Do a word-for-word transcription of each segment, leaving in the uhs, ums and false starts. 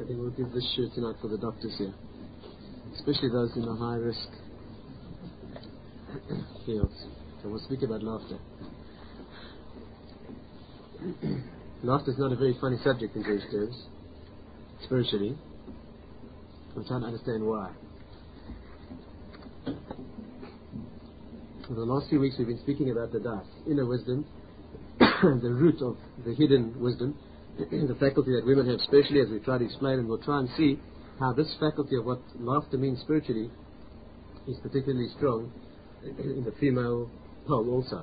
I think we'll give this shirt tonight for the doctors here, especially those in the high risk fields. So we'll speak about laughter. Laughter is not a very funny subject in Jewish terms, spiritually. I'm trying to understand why. For the last few weeks we've been speaking about the das, inner wisdom, the root of the hidden wisdom, the faculty that women have specially, as we try to explain, and we'll try and see how this faculty of what laughter means spiritually is particularly strong in the female pole also.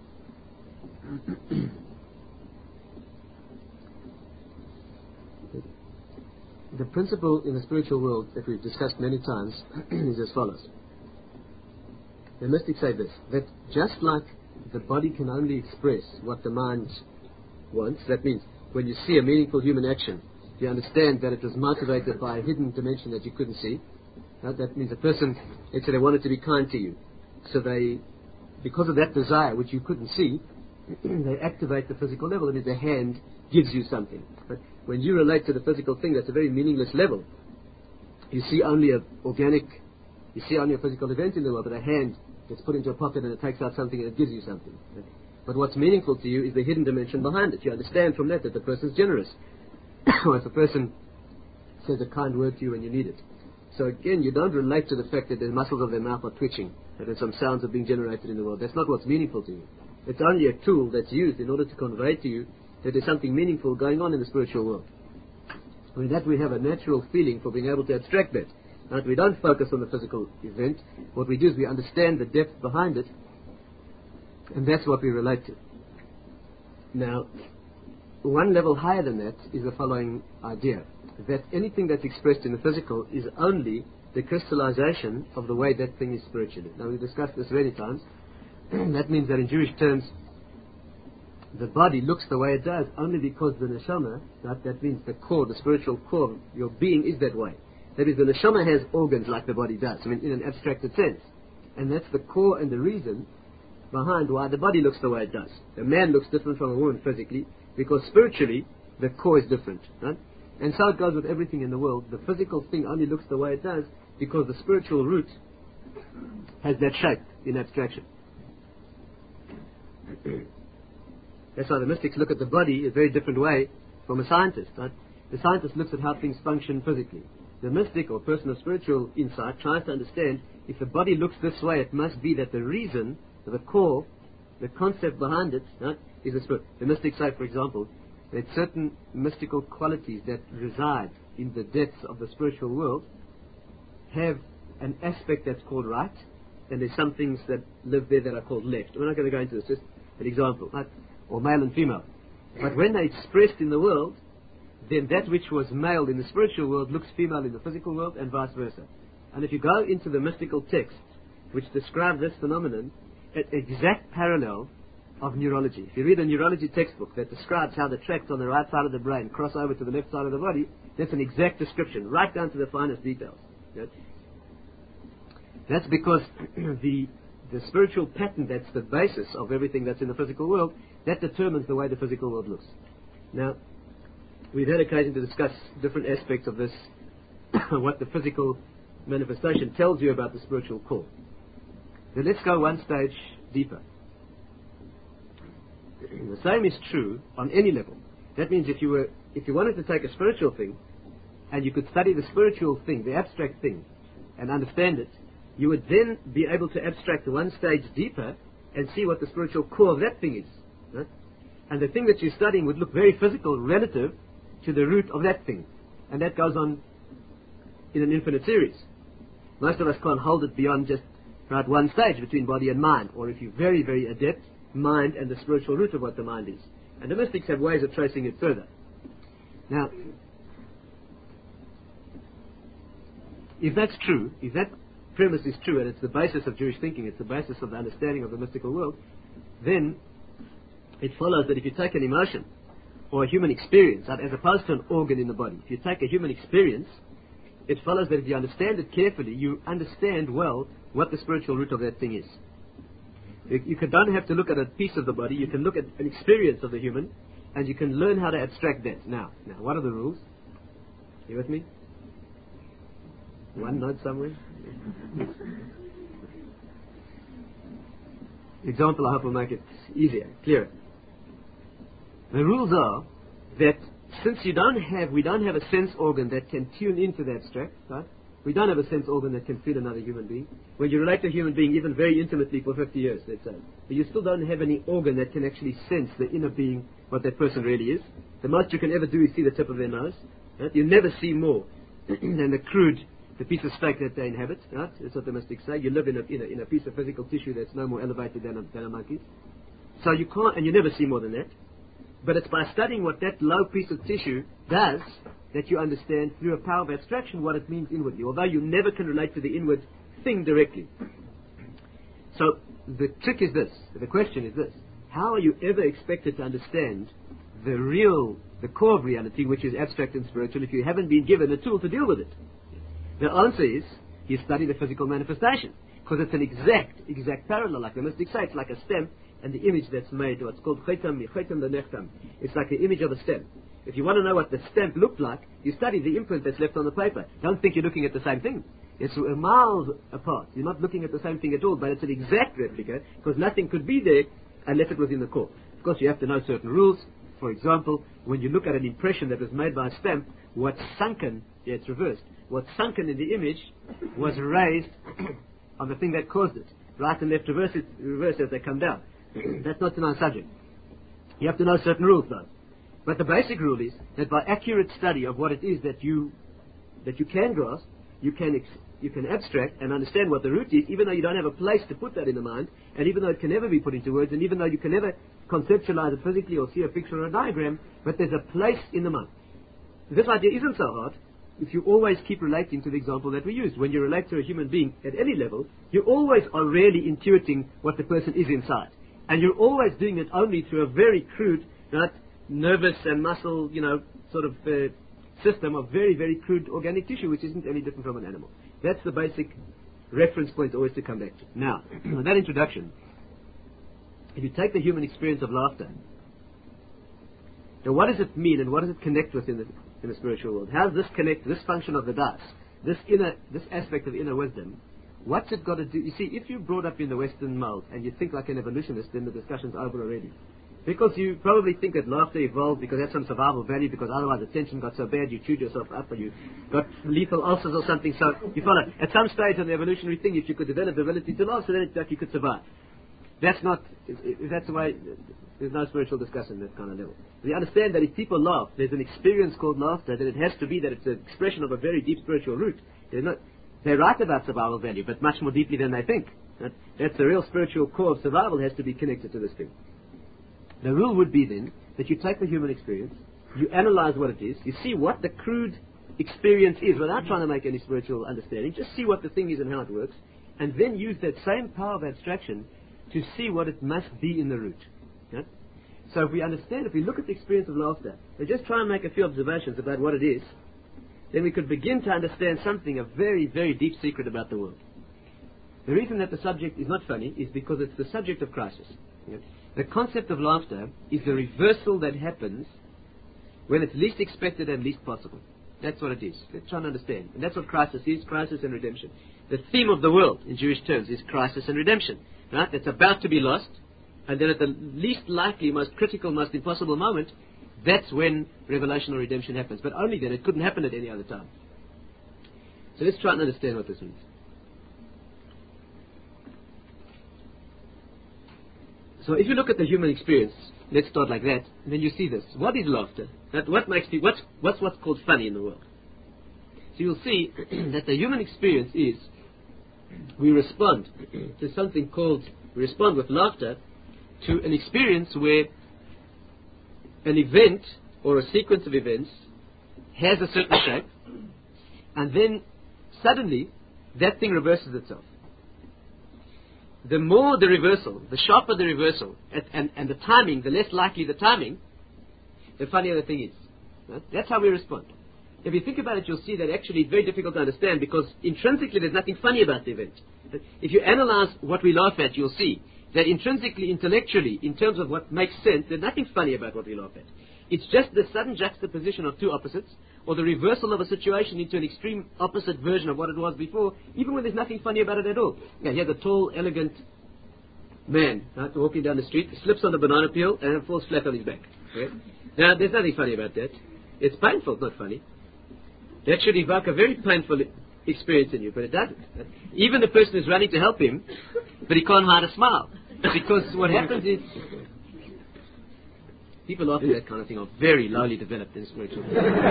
The principle in the spiritual world that we've discussed many times is as follows. The mystics say this, that just like the body can only express what the mind wants, that means when you see a meaningful human action, you understand that it was motivated by a hidden dimension that you couldn't see. Uh, that means a person, let's say they wanted to be kind to you. So they, because of that desire which you couldn't see, they activate the physical level. That means their hand gives you something. But when you relate to the physical thing, that's a very meaningless level. You see only an organic, you see only a physical event in the world, but a hand gets put into a pocket and it takes out something and it gives you something. But what's meaningful to you is the hidden dimension behind it. You understand from that that the person's generous. Or if a person says a kind word to you when you need it. So again, you don't relate to the fact that the muscles of their mouth are twitching, that there's some sounds are being generated in the world. That's not what's meaningful to you. It's only a tool that's used in order to convey to you that there's something meaningful going on in the spiritual world. With that we have a natural feeling for being able to abstract that. Now, we don't focus on the physical event. What we do is we understand the depth behind it, and that's what we relate to. Now, one level higher than that is the following idea, that anything that's expressed in the physical is only the crystallization of the way that thing is spiritually. Now, we've discussed this many times. That means that in Jewish terms, the body looks the way it does only because the neshama, that, that means the core, the spiritual core, your being is that way. That is, the neshama has organs like the body does, I mean, in an abstracted sense. And that's the core and the reason behind why the body looks the way it does. A man looks different from a woman physically, because spiritually, the core is different. Right? And so it goes with everything in the world. The physical thing only looks the way it does because the spiritual root has that shape in abstraction. That's why the mystics look at the body a very different way from a scientist. Right? The scientist looks at how things function physically. The mystic or person of spiritual insight tries to understand if the body looks this way, it must be that the reason, the core, the concept behind it, right, is the spirit. The mystics say, for example, that certain mystical qualities that reside in the depths of the spiritual world have an aspect that's called right, and there's some things that live there that are called left. We're not going to go into this, just an example, right? Or male and female. But when they're expressed in the world, then that which was male in the spiritual world looks female in the physical world, and vice versa. And if you go into the mystical texts which describe this phenomenon, an exact parallel of neurology. If you read a neurology textbook that describes how the tracts on the right side of the brain cross over to the left side of the body, that's an exact description, right down to the finest details. Yes? That's because the the spiritual pattern that's the basis of everything that's in the physical world, that determines the way the physical world looks. Now, we've had occasion to discuss different aspects of this, what the physical manifestation tells you about the spiritual core. Now let's go one stage deeper. The same is true on any level. That means if you were, if you wanted to take a spiritual thing, and you could study the spiritual thing, the abstract thing, and understand it, you would then be able to abstract one stage deeper and see what the spiritual core of that thing is. Right? And the thing that you're studying would look very physical relative to the root of that thing. And that goes on in an infinite series. Most of us can't hold it beyond just right one stage between body and mind, or if you're very, very adept, mind and the spiritual root of what the mind is. And the mystics have ways of tracing it further. Now, if that's true, if that premise is true, and it's the basis of Jewish thinking, it's the basis of the understanding of the mystical world, then it follows that if you take an emotion or a human experience, as opposed to an organ in the body, if you take a human experience, it follows that if you understand it carefully, you understand well what the spiritual root of that thing is. You, you can, don't have to look at a piece of the body, you can look at an experience of the human, and you can learn how to abstract that. Now, now, what are the rules? You with me? One note somewhere? Example, I hope will make it easier, clearer. The rules are that since you don't have, we don't have a sense organ that can tune into the abstract, right? We don't have a sense organ that can feel another human being. When you relate to a human being, even very intimately for fifty years, let's say, but you still don't have any organ that can actually sense the inner being, what that person really is. The most you can ever do is see the tip of their nose. Right? You never see more than the crude, the piece of steak that they inhabit. Right? That's what the mystics say. You live in a, in a, in a piece of physical tissue that's no more elevated than a, than a monkey's. So you can't, and you never see more than that. But it's by studying what that low piece of tissue does that you understand through a power of abstraction what it means inwardly, although you never can relate to the inward thing directly. So the trick is this, the question is this: how are you ever expected to understand the real, the core of reality, which is abstract and spiritual, if you haven't been given a tool to deal with it? The answer is, you study the physical manifestation, because it's an exact, exact parallel, like the mystics say. It's like a stem, and the image that's made, what's called chetam, chetam lenechtam. It's like the image of a stem. If you want to know what the stamp looked like, you study the imprint that's left on the paper. Don't think you're looking at the same thing. It's miles apart. You're not looking at the same thing at all, but it's an exact replica, because nothing could be there unless it was in the core. Of course, you have to know certain rules. For example, when you look at an impression that was made by a stamp, what's sunken, yeah, it's reversed. What's sunken in the image was raised on the thing that caused it. Right and left reverse, it, reverse as they come down. That's not to know subject. You have to know certain rules, though. But the basic rule is that by accurate study of what it is that you that you can grasp, you can ex- you can abstract and understand what the root is, even though you don't have a place to put that in the mind, and even though it can never be put into words, and even though you can never conceptualize it physically or see a picture or a diagram, but there's a place in the mind. This idea isn't so hard if you always keep relating to the example that we used. When you relate to a human being at any level, you always are really intuiting what the person is inside. And you're always doing it only through a very crude, right, nervous and muscle, you know, sort of uh, system of very, very crude organic tissue, which isn't any different from an animal. That's the basic reference point always to come back to. Now, with that introduction, if you take the human experience of laughter, now what does it mean and what does it connect with in the, in the spiritual world? How does this connect, this function of the das, this inner, this aspect of inner wisdom? What's it got to do? You see, if you're brought up in the Western mold and you think like an evolutionist, then the discussion's over already. Because you probably think that laughter evolved because it had some survival value, because otherwise the tension got so bad you chewed yourself up or you got lethal ulcers or something. So you follow. At some stage in the evolutionary thing, if you could develop the ability to laugh, so then it's like you could survive. That's not, if that's the way, there's no spiritual discussion at that kind of level. We understand that if people laugh, there's an experience called laughter, that it has to be that it's an expression of a very deep spiritual root. They're not, they write about survival value, but much more deeply than they think. That, that's the real spiritual core of survival, has to be connected to this thing. The rule would be then that you take the human experience, you analyze what it is, you see what the crude experience is without trying to make any spiritual understanding, just see what the thing is and how it works, and then use that same power of abstraction to see what it must be in the root. Yeah? So if we understand, if we look at the experience of laughter, and just try and make a few observations about what it is, then we could begin to understand something, a very, very deep secret about the world. The reason that the subject is not funny is because it's the subject of crisis. Yeah? The concept of laughter is the reversal that happens when it's least expected and least possible. That's what it is. Let's try and understand. And that's what crisis is, crisis and redemption. The theme of the world, in Jewish terms, is crisis and redemption. Right? It's about to be lost, and then at the least likely, most critical, most impossible moment, that's when revelation or redemption happens. But only then. It couldn't happen at any other time. So let's try and understand what this means. So if you look at the human experience, let's start like that, and then you see this. What is laughter? That what makes people, what's, what's what's called funny in the world? So you'll see that the human experience is, we respond to something called, we respond with laughter to an experience where an event or a sequence of events has a certain shape, and then suddenly that thing reverses itself. The more the reversal, the sharper the reversal, and, and, and the timing, the less likely the timing, the funnier the thing is. Right? That's how we respond. If you think about it, you'll see that actually it's very difficult to understand, because intrinsically there's nothing funny about the event. If you analyze what we laugh at, you'll see that intrinsically, intellectually, in terms of what makes sense, there's nothing funny about what we laugh at. It's just the sudden juxtaposition of two opposites, or the reversal of a situation into an extreme opposite version of what it was before, even when there's nothing funny about it at all. Yeah, here's a tall, elegant man, right, walking down the street, slips on the banana peel and falls flat on his back. Right? Now, there's nothing funny about that. It's painful, it's not funny. That should evoke a very painful experience in you, but it doesn't. Even the person who's running to help him, but he can't hide a smile. Because what happens is, people laughing at that kind of thing are very lowly developed in spiritual.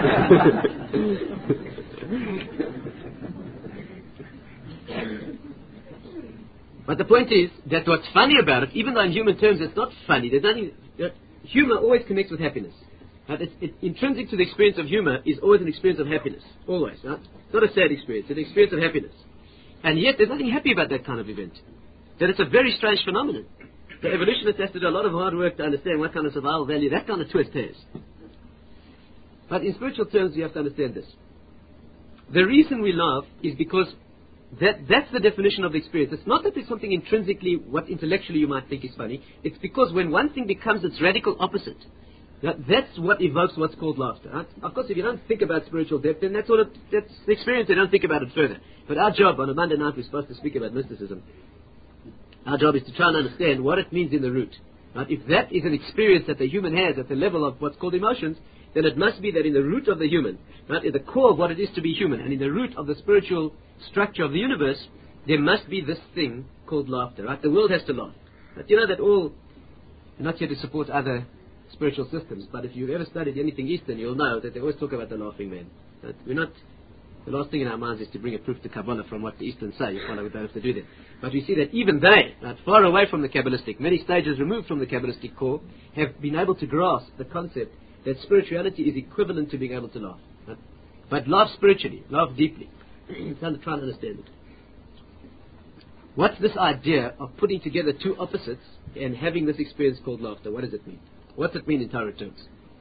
But the point is that what's funny about it, even though in human terms it's not funny, there's nothing. Uh, humor always connects with happiness. Right? It's, it, intrinsic to the experience of humor is always an experience of happiness. Always. Right? It's not a sad experience, it's an experience of happiness. And yet there's nothing happy about that kind of event. That it's a very strange phenomenon. The evolutionist has to do a lot of hard work to understand what kind of survival value that kind of twist has. But in spiritual terms, you have to understand this. The reason we laugh is because that, that's the definition of the experience. It's not that there's something intrinsically, what intellectually you might think is funny. It's because when one thing becomes its radical opposite, that, that's what evokes what's called laughter. Right? Of course, if you don't think about spiritual depth, then that's all it, that's the experience. They don't think about it further. But our job on a Monday night, we're supposed to speak about mysticism. Our job is to try and understand what it means in the root. Right? If that is an experience that the human has at the level of what's called emotions, then it must be that in the root of the human, right, at the core of what it is to be human, and in the root of the spiritual structure of the universe, there must be this thing called laughter. Right? The world has to laugh. But you know that all, not here to support other spiritual systems, but if you've ever studied anything Eastern, you'll know that they always talk about the laughing man. Right? We're not, the last thing in our minds is to bring a proof to Kabbalah from what the Eastern say. You follow, we don't have to do that. But we see that even they, right, far away from the Kabbalistic, many stages removed from the Kabbalistic core, have been able to grasp the concept that spirituality is equivalent to being able to laugh. Right? But laugh spiritually, laugh deeply. Trying to try and understand it. What's this idea of putting together two opposites and having this experience called laughter? What does it mean? What's it mean in Torah terms?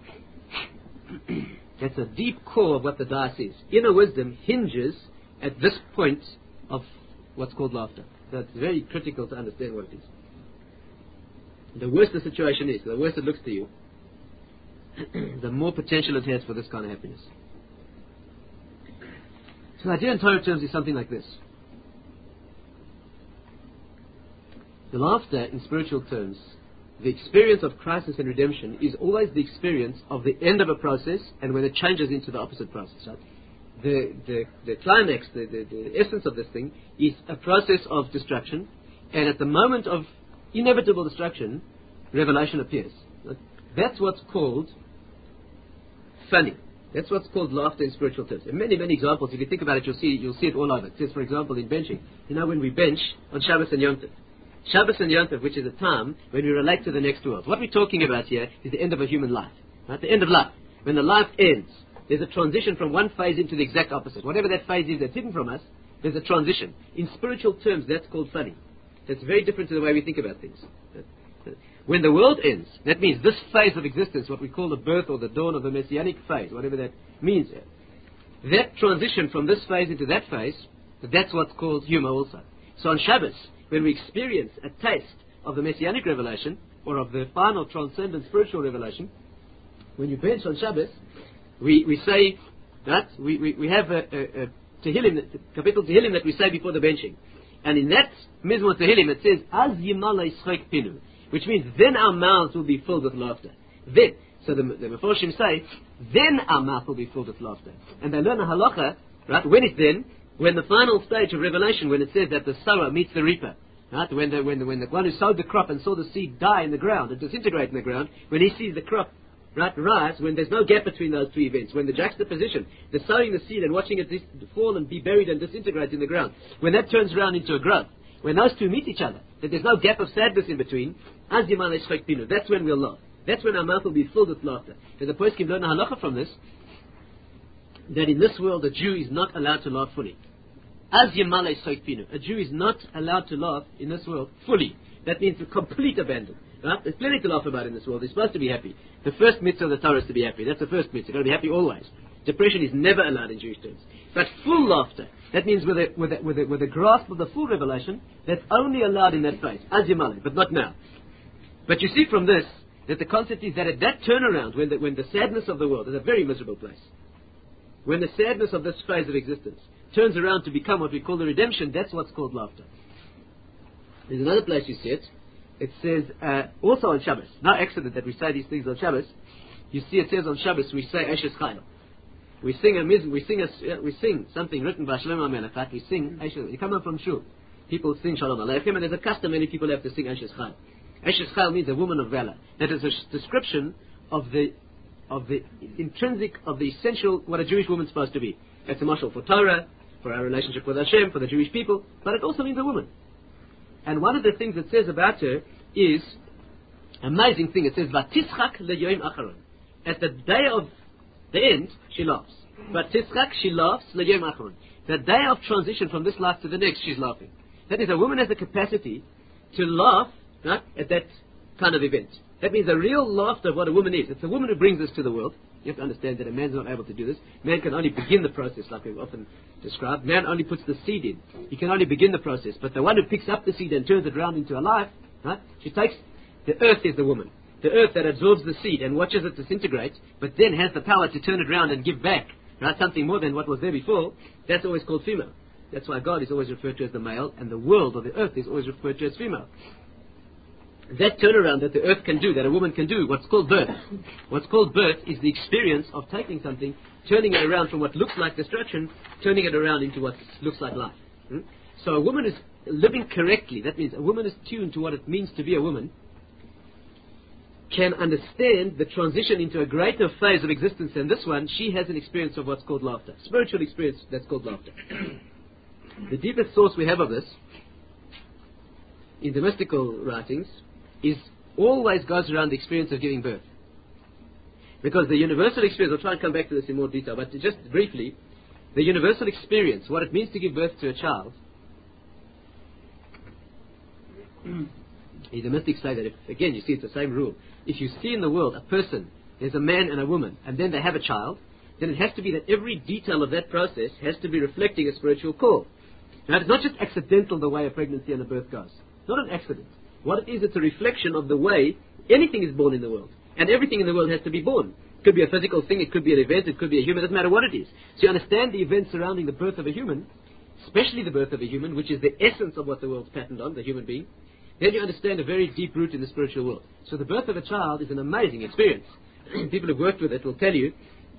That's a deep core of what the Da'as is. Inner wisdom hinges at this point of what's called laughter. So it's very critical to understand what it is. The worse the situation is, the worse it looks to you, the more potential it has for this kind of happiness. So the idea in Torah terms is something like this. The laughter in spiritual terms, the experience of crisis and redemption is always the experience of the end of a process and when it changes into the opposite process. Right? The, the, the climax, the, the, the essence of this thing is a process of destruction, and at the moment of inevitable destruction, revelation appears. Right? That's what's called funny. That's what's called laughter in spiritual terms. And many, many examples. If you think about it, you'll see, you'll see it all over. It says, for example, in benching. You know, when we bench on Shabbos and Yom Tov. Shabbos and Yom Tov, which is a time when we relate to the next world. What we're talking about here is the end of a human life. Right? The end of life. When the life ends, there's a transition from one phase into the exact opposite. Whatever that phase is that's hidden from us, there's a transition. In spiritual terms, that's called funny. That's very different to the way we think about things. When the world ends, that means this phase of existence, what we call the birth or the dawn of the messianic phase, whatever that means, that transition from this phase into that phase, that's what's called humor also. So on Shabbos, when we experience a taste of the messianic revelation, or of the final transcendent spiritual revelation, when you bench on Shabbos, we, we say that, we, we, we have a, a, a Tehillim, capital Tehillim that we say before the benching. And in that Mizmor Tehillim it says, Az Yimala Yischek Pinu, which means then our mouths will be filled with laughter. Then, so the, the Meforshim say, then our mouth will be filled with laughter. And they learn a halacha, right, when it's then, when the final stage of revelation, when it says that the sower meets the reaper, right, when the, when the, when the one who sowed the crop and saw the seed die in the ground and disintegrate in the ground, when he sees the crop, right, rise, when there's no gap between those two events, when the juxtaposition, the sowing the seed and watching it dis- fall and be buried and disintegrate in the ground, when that turns around into a growth, when those two meet each other, that there's no gap of sadness in between, that's when we'll laugh. That's when our mouth will be filled with laughter. And the poskim learn a halacha from this, that in this world a Jew is not allowed to laugh fully. A Jew is not allowed to laugh in this world fully. That means a complete abandon. Right? There's plenty to laugh about in this world. They're supposed to be happy. The first mitzvah of the Torah is to be happy. That's the first mitzvah. You've got to be happy always. Depression is never allowed in Jewish terms. But full laughter, that means with a, with a, with a, with a grasp of the full revelation, that's only allowed in that phase. As Yamale, but not now. But you see from this, that the concept is that at that turnaround, when the, when the sadness of the world is a very miserable place, when the sadness of this phase of existence turns around to become what we call the redemption, that's what's called laughter. There's another place you see it. It says, uh, also on Shabbos, no accident that we say these things on Shabbos. You see it says on Shabbos, we say Eshes Chayil. We sing a mizm, we sing a, we sing something written by Shlomo HaMelech. We sing Eshes. You come up from Shul, people sing Shalom Aleichem, and there's a custom many people have to sing Eshes Chayil. Eshes Chayil means a woman of valor. That is a sh- description of the of the intrinsic, of the essential, what a Jewish woman's supposed to be. It's a mashal for Torah, for our relationship with Hashem, for the Jewish people, but it also means a woman. And one of the things it says about her is, amazing thing, it says, Vatischak leyoim acharon. At the day of the end, she laughs. Vatischak, she laughs, leyoim acharon. The day of transition from this life to the next, she's laughing. That is, a woman has the capacity to laugh, right, at that kind of event. That means the real laughter of what a woman is. It's a woman who brings us to the world. You have to understand that a man's not able to do this. Man can only begin the process, like we've often described. Man only puts the seed in. He can only begin the process. But the one who picks up the seed and turns it around into a life, right? She takes, the earth is the woman. The earth that absorbs the seed and watches it disintegrate, but then has the power to turn it around and give back, right? Something more than what was there before. That's always called female. That's why God is always referred to as the male, and the world or the earth is always referred to as female. That turnaround that the earth can do, that a woman can do, what's called birth. What's called birth is the experience of taking something, turning it around from what looks like destruction, turning it around into what looks like life. Hmm? So a woman is living correctly. That means a woman is tuned to what it means to be a woman, can understand the transition into a greater phase of existence than this one. She has an experience of what's called laughter. Spiritual experience that's called laughter. The deepest source we have of this in the mystical writings is always goes around the experience of giving birth. Because the universal experience, I'll try and come back to this in more detail, but just briefly, the universal experience, what it means to give birth to a child, the mystics say that, if, again, you see it's the same rule. If you see in the world a person, there's a man and a woman, and then they have a child, then it has to be that every detail of that process has to be reflecting a spiritual call. Now, it's not just accidental the way a pregnancy and a birth goes. It's not an accident. What it is, it's a reflection of the way anything is born in the world. And everything in the world has to be born. It could be a physical thing, it could be an event, it could be a human, it doesn't matter what it is. So you understand the events surrounding the birth of a human, especially the birth of a human, which is the essence of what the world's patterned on, the human being, then you understand a very deep root in the spiritual world. So the birth of a child is an amazing experience. People who've worked with it will tell you,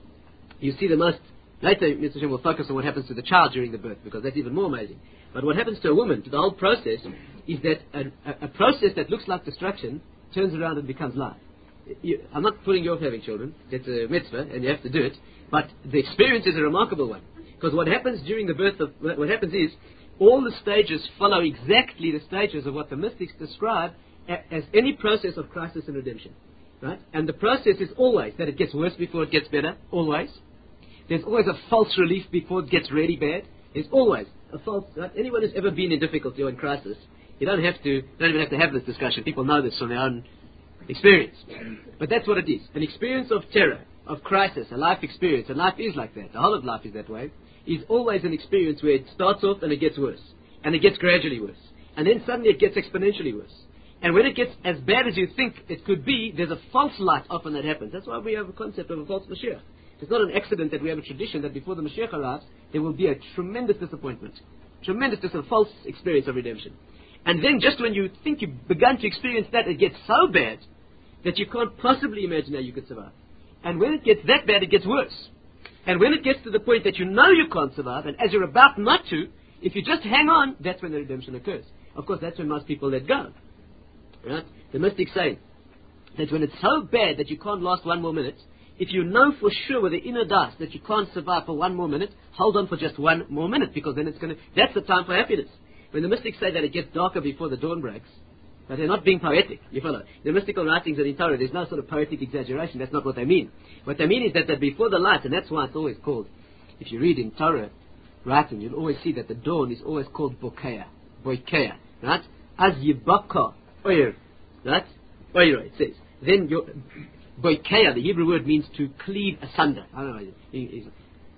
you see the most, later Mister Hashem will focus on what happens to the child during the birth, because that's even more amazing. But what happens to a woman, to the whole process, is that a, a, a process that looks like destruction turns around and becomes life. You, I'm not putting you off having children. It's a mitzvah, and you have to do it. But the experience is a remarkable one. Because what happens during the birth of, what happens is, all the stages follow exactly the stages of what the mystics describe a, as any process of crisis and redemption. Right? And the process is always that it gets worse before it gets better. Always. There's always a false relief before it gets really bad. There's always a false, right? Anyone who's ever been in difficulty or in crisis, you don't have to, don't even have to have this discussion. People know this from their own experience. But that's what it is. An experience of terror, of crisis, a life experience, and life is like that. The whole of life is that way. Is always an experience where it starts off and it gets worse. And it gets gradually worse. And then suddenly it gets exponentially worse. And when it gets as bad as you think it could be, there's a false light often that happens. That's why we have a concept of a false Mashiach. It's not an accident that we have a tradition that before the Mashiach arrives, there will be a tremendous disappointment. Tremendous, just a false experience of redemption. And then just when you think you've begun to experience that, it gets so bad that you can't possibly imagine how you could survive. And when it gets that bad, it gets worse. And when it gets to the point that you know you can't survive, and as you're about not to, if you just hang on, that's when the redemption occurs. Of course, that's when most people let go. Right? The mystics say that when it's so bad that you can't last one more minute, if you know for sure with the inner dust that you can't survive for one more minute, hold on for just one more minute, because then it's going to, that's the time for happiness. When the mystics say that it gets darker before the dawn breaks, but they're not being poetic, you follow. The mystical writings and in Torah, there's no sort of poetic exaggeration, that's not what they mean. What they mean is that, that before the light, and that's why it's always called, if you read in Torah writing, you'll always see that the dawn is always called Bokeya, Boikeya, right? As yibaka oyer, right? Oyer, it says. Then your Boikeya, the Hebrew word means to cleave asunder. I don't know, it's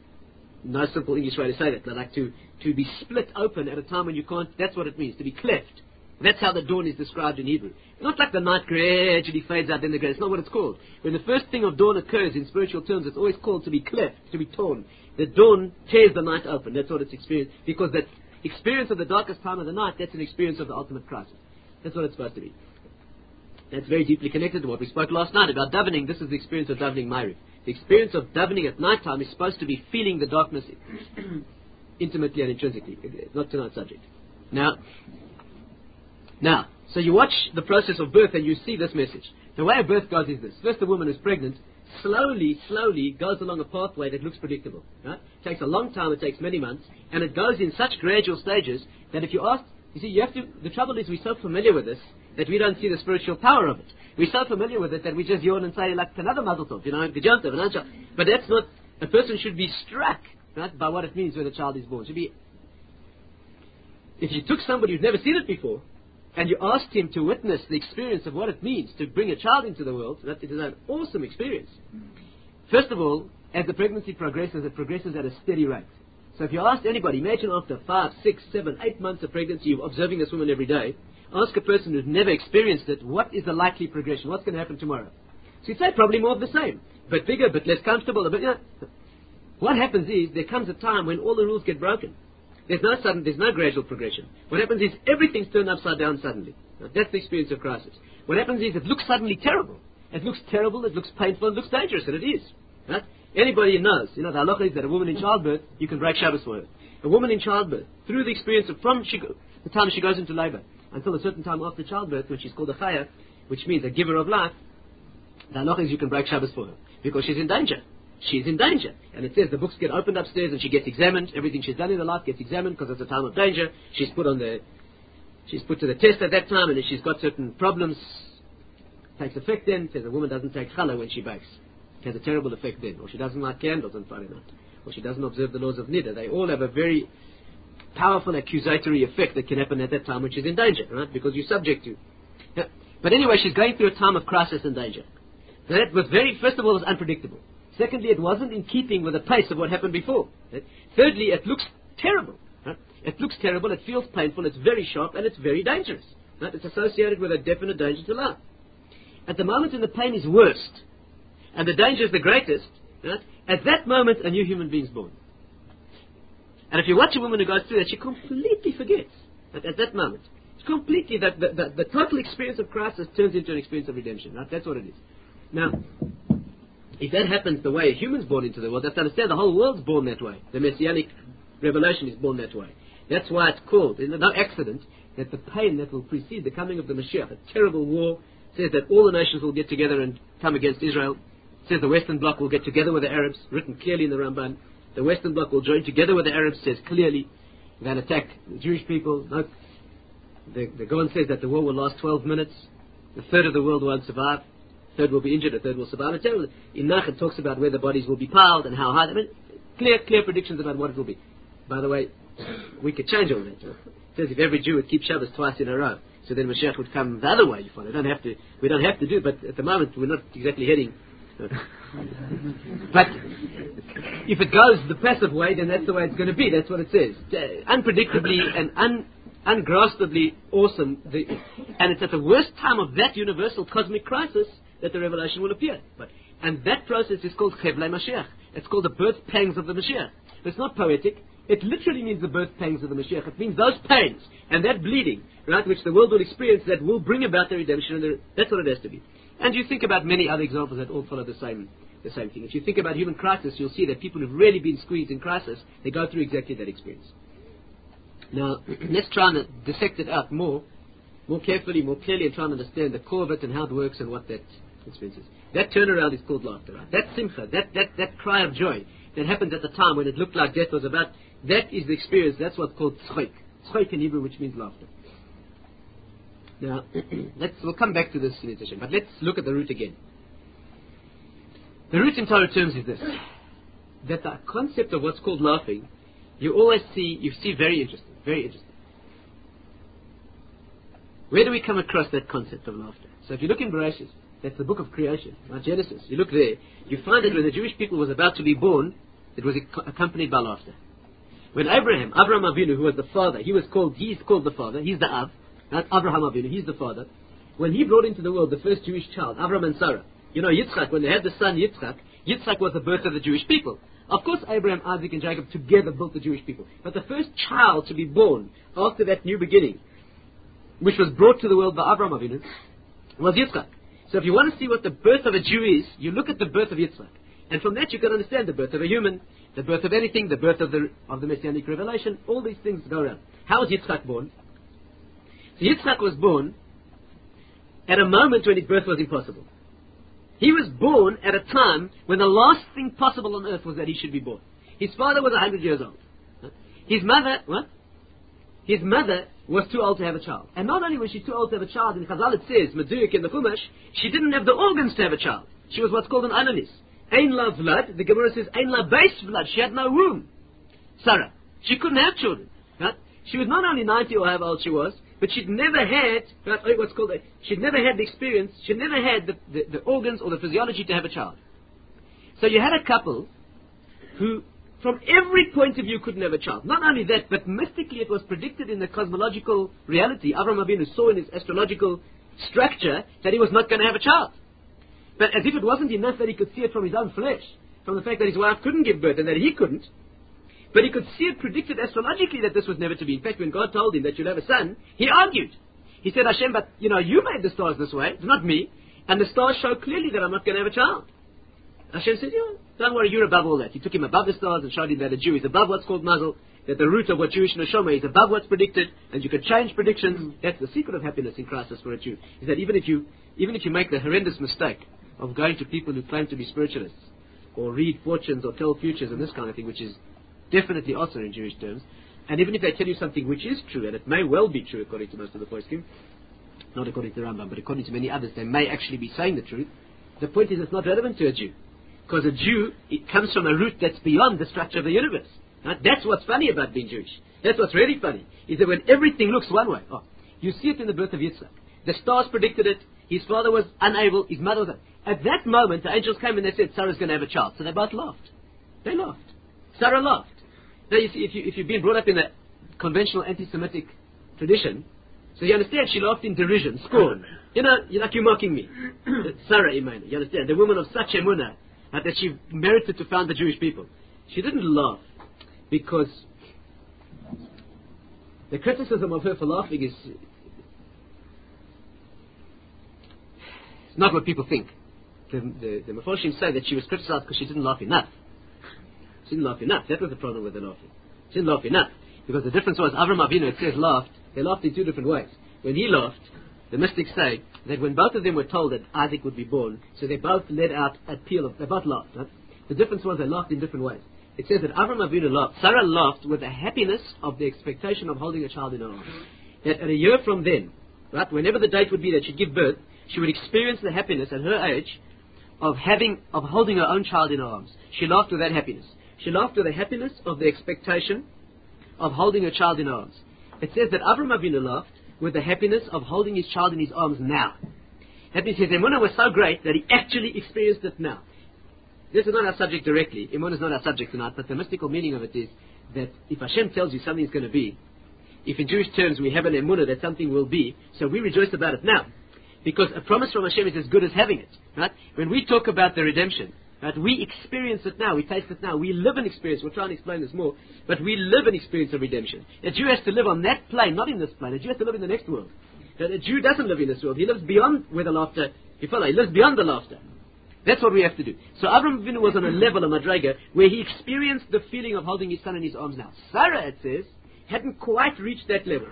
no simple English way to say that, but like to, to be split open at a time when you can't, that's what it means, to be cleft. That's how the dawn is described in Hebrew. Not like the night gradually fades out, then the grey. It's not what it's called. When the first thing of dawn occurs in spiritual terms, it's always called to be cleft, to be torn. The dawn tears the night open. That's what it's experienced. Because that experience of the darkest time of the night, that's an experience of the ultimate crisis. That's what it's supposed to be. That's very deeply connected to what we spoke last night about davening. This is the experience of davening Ma'ariv. The experience of davening at night time is supposed to be feeling the darkness intimately and intrinsically. Not tonight's subject. Now, now, so you watch the process of birth and you see this message. The way a birth goes is this. First, the woman is pregnant, slowly, slowly goes along a pathway that looks predictable. Right? It takes a long time, it takes many months, and it goes in such gradual stages that if you ask, you see, you have to, the trouble is we're so familiar with this that we don't see the spiritual power of it. We're so familiar with it that we just yawn and say, like, another mazel tov, you know, Gejant tov, another child. But that's not, a person should be struck, right, by what it means when a child is born. Should be, if you took somebody who's never seen it before, and you asked him to witness the experience of what it means to bring a child into the world, that it is an awesome experience. First of all, as the pregnancy progresses, it progresses at a steady rate. So if you asked anybody, imagine after five, six, seven, eight months of pregnancy, you're observing this woman every day, ask a person who's never experienced it, what is the likely progression? What's going to happen tomorrow? So you'd say probably more of the same. A bit bigger, a bit less comfortable, a bit, you know. What happens is, there comes a time when all the rules get broken. There's no sudden, there's no gradual progression. What happens is, everything's turned upside down suddenly. Now, that's the experience of crisis. What happens is, it looks suddenly terrible. It looks terrible, it looks painful, it looks dangerous, and it is. Right? Anybody knows, you know, the halacha is that a woman in childbirth, you can break Shabbos for her. A woman in childbirth, through the experience of, from she go, the time she goes into labor, until a certain time after childbirth, when she's called a chaya, which means a giver of life, the halacha is you can break Shabbos for her, because she's in danger. She's in danger. And it says the books get opened upstairs and she gets examined. Everything she's done in her life gets examined because it's a time of danger. She's put on the, she's put to the test at that time, and if she's got certain problems, takes effect then. Says a woman doesn't take challah when she bakes. It has a terrible effect then. Or she doesn't light candles on Friday night. Or she doesn't observe the laws of Niddah. They all have a very powerful accusatory effect that can happen at that time when she's in danger, right? Because you're subject to. Yeah. But anyway, she's going through a time of crisis and danger. That was very, first of all, it was unpredictable. Secondly, it wasn't in keeping with the pace of what happened before. Right? Thirdly, it looks terrible. Right? It looks terrible, it feels painful, it's very sharp, and it's very dangerous. Right? It's associated with a definite danger to life. At the moment when the pain is worst, and the danger is the greatest, right? At that moment, a new human being is born. And if you watch a woman who goes through that, she completely forgets. Right? At that moment. It's completely, that the, the, the total experience of crisis turns into an experience of redemption. Right? That's what it is. Now, if that happens the way a human's born into the world, you have to understand the whole world's born that way. The Messianic revelation is born that way. That's why it's called, there's no accident, that the pain that will precede the coming of the Mashiach, a terrible war, says that all the nations will get together and come against Israel. It says the Western Bloc will get together with the Arabs, written clearly in the Ramban. The Western Bloc will join together with the Arabs, says clearly, they'll attack the Jewish people. No, the, the Gaon says that the war will last twelve minutes. The third of the world won't survive. A third will be injured, a third will survive. And terrible. In Nach it talks about where the bodies will be piled and how high. I mean, clear, clear predictions about what it will be. By the way, we could change all that. It says if every Jew would keep Shabbos twice in a row, so then Mashiach would come the other way. You find we don't have to. We don't have to do it, but at the moment we're not exactly heading. But if it goes the passive way, then that's the way it's going to be. That's what it says. Uh, unpredictably and un, ungraspably awesome. The, and it's at the worst time of that universal cosmic crisis that the revelation will appear. But, and that process is called Chevlei Mashiach. It's called the birth pangs of the Mashiach. It's not poetic. It literally means the birth pangs of the Mashiach. It means those pains and that bleeding, right, which the world will experience, that will bring about the redemption. And the, that's what it has to be. And you think about many other examples that all follow the same, the same thing. If you think about human crisis, you'll see that people who've really been squeezed in crisis, they go through exactly that experience. Now, let's try and dissect it out more, more carefully, more clearly, and try and understand the core of it and how it works and what that experience is. That turnaround is called laughter. Right? That simcha, that, that, that cry of joy that happens at the time when it looked like death was about, that is the experience. That's what's called tzchoik. Tzchoik in Hebrew, which means laughter. Now, let's, we'll come back to this in a second, but let's look at the root again. The root in Torah terms is this, that the concept of what's called laughing, you always see, you see very interesting, very interesting. Where do we come across that concept of laughter? So if you look in Bereshit, that's the book of creation, right? Genesis, you look there, you find that when the Jewish people was about to be born, it was accompanied by laughter. When Abraham, Abraham Avinu, who was the father, he was called, he's called the father, he's the Av, Right? Abraham Avinu, he's the father. When he brought into the world the first Jewish child, Abraham and Sarah, you know, Yitzchak, when they had the son Yitzchak, Yitzchak was the birth of the Jewish people. Of course, Abraham, Isaac, and Jacob together built the Jewish people. But the first child to be born after that new beginning, which was brought to the world by Abraham Avinu, was Yitzchak. So if you want to see what the birth of a Jew is, you look at the birth of Yitzchak. And from that you can understand the birth of a human, the birth of anything, the birth of the of the Messianic revelation, all these things go around. How was Yitzchak born? So Yitzchak was born at a moment when his birth was impossible. He was born at a time when the last thing possible on earth was that he should be born. His father was a hundred years old. His mother, what? His mother was too old to have a child. And not only was she too old to have a child, in Chazal it says, Meduyuk in the Chumash, she didn't have the organs to have a child. She was what's called an ananis. Ein la vlad, the Gemara says, Ein la beis vlad, she had no womb. Sarah. She couldn't have children. Right? She was not only ninety or however old she was, but she'd never had, right, what's called, a, she'd never had the experience, she'd never had the, the, the organs or the physiology to have a child. So you had a couple who, from every point of view, couldn't have a child. Not only that, but mystically it was predicted in the cosmological reality. Avraham Avinu saw in his astrological structure that he was not going to have a child. But as if it wasn't enough that he could see it from his own flesh, from the fact that his wife couldn't give birth and that he couldn't, but he could see it predicted astrologically that this was never to be. In fact, when God told him that you'll have a son, he argued. He said, Hashem, but, you know, you made the stars this way, it's not me. And the stars show clearly that I'm not going to have a child. Hashem said, yeah, don't worry, you're above all that. He took him above the stars and showed him that a Jew is above what's called mazel, that the root of what Jewish neshama is above what's predicted, and you can change predictions. That's the secret of happiness in crisis for a Jew. Is that even if you, even if you make the horrendous mistake of going to people who claim to be spiritualists, or read fortunes or tell futures and this kind of thing, which is definitely also in Jewish terms, and even if they tell you something which is true, and it may well be true according to most of the poskim, not according to the Rambam, but according to many others, they may actually be saying the truth. The point is, it's not relevant to a Jew, because a Jew, it comes from a root that's beyond the structure of the universe. Right? That's what's funny about being Jewish. That's what's really funny, is that when everything looks one way, oh, you see it in the birth of Yitzchak. The stars predicted it. His father was unable. His mother was unable. At that moment, the angels came and they said, Sarah's going to have a child. So they both laughed. They laughed. Sarah laughed. Now, you see, if, you, if you've been brought up in a conventional anti-Semitic tradition, so you understand, she laughed in derision, scorn. You know, you're like, you're mocking me. Sarah, Imana, you understand? The woman of such emunah, uh, that she merited to found the Jewish people. She didn't laugh because the criticism of her for laughing is it's not what people think. The, the, the Mefarshim say that she was criticized because she didn't laugh enough. She didn't laugh enough. That was the problem with the laughing. She didn't laugh enough. Because the difference was, Avram Avinu, it says, laughed. They laughed in two different ways. When he laughed, the mystics say that when both of them were told that Isaac would be born, so they both let out a peal of, they both laughed. Right? The difference was they laughed in different ways. It says that Avram Avinu laughed. Sarah laughed with the happiness of the expectation of holding a child in her arms. That at a year from then, right, whenever the date would be that she'd give birth, she would experience the happiness at her age of having, of holding her own child in her arms. She laughed with that happiness. She laughed with the happiness of the expectation of holding her child in her arms. It says that Avram Avinu laughed with the happiness of holding his child in his arms now. That means his emunah was so great that he actually experienced it now. This is not our subject directly. Emunah is not our subject tonight, but the mystical meaning of it is that if Hashem tells you something is going to be, if in Jewish terms we have an emunah that something will be, so we rejoice about it now. Because a promise from Hashem is as good as having it. Right? When we talk about the redemption, right, we experience it now, we taste it now, we live an experience, we'll try and explain this more, but we live an experience of redemption. A Jew has to live on that plane, not in this plane. A Jew has to live in the next world. A Jew doesn't live in this world, he lives beyond where the laughter, you follow, he lives beyond the laughter. That's what we have to do. So Avram Avinu was on a level of Madrega where he experienced the feeling of holding his son in his arms now. Sarah, it says, hadn't quite reached that level.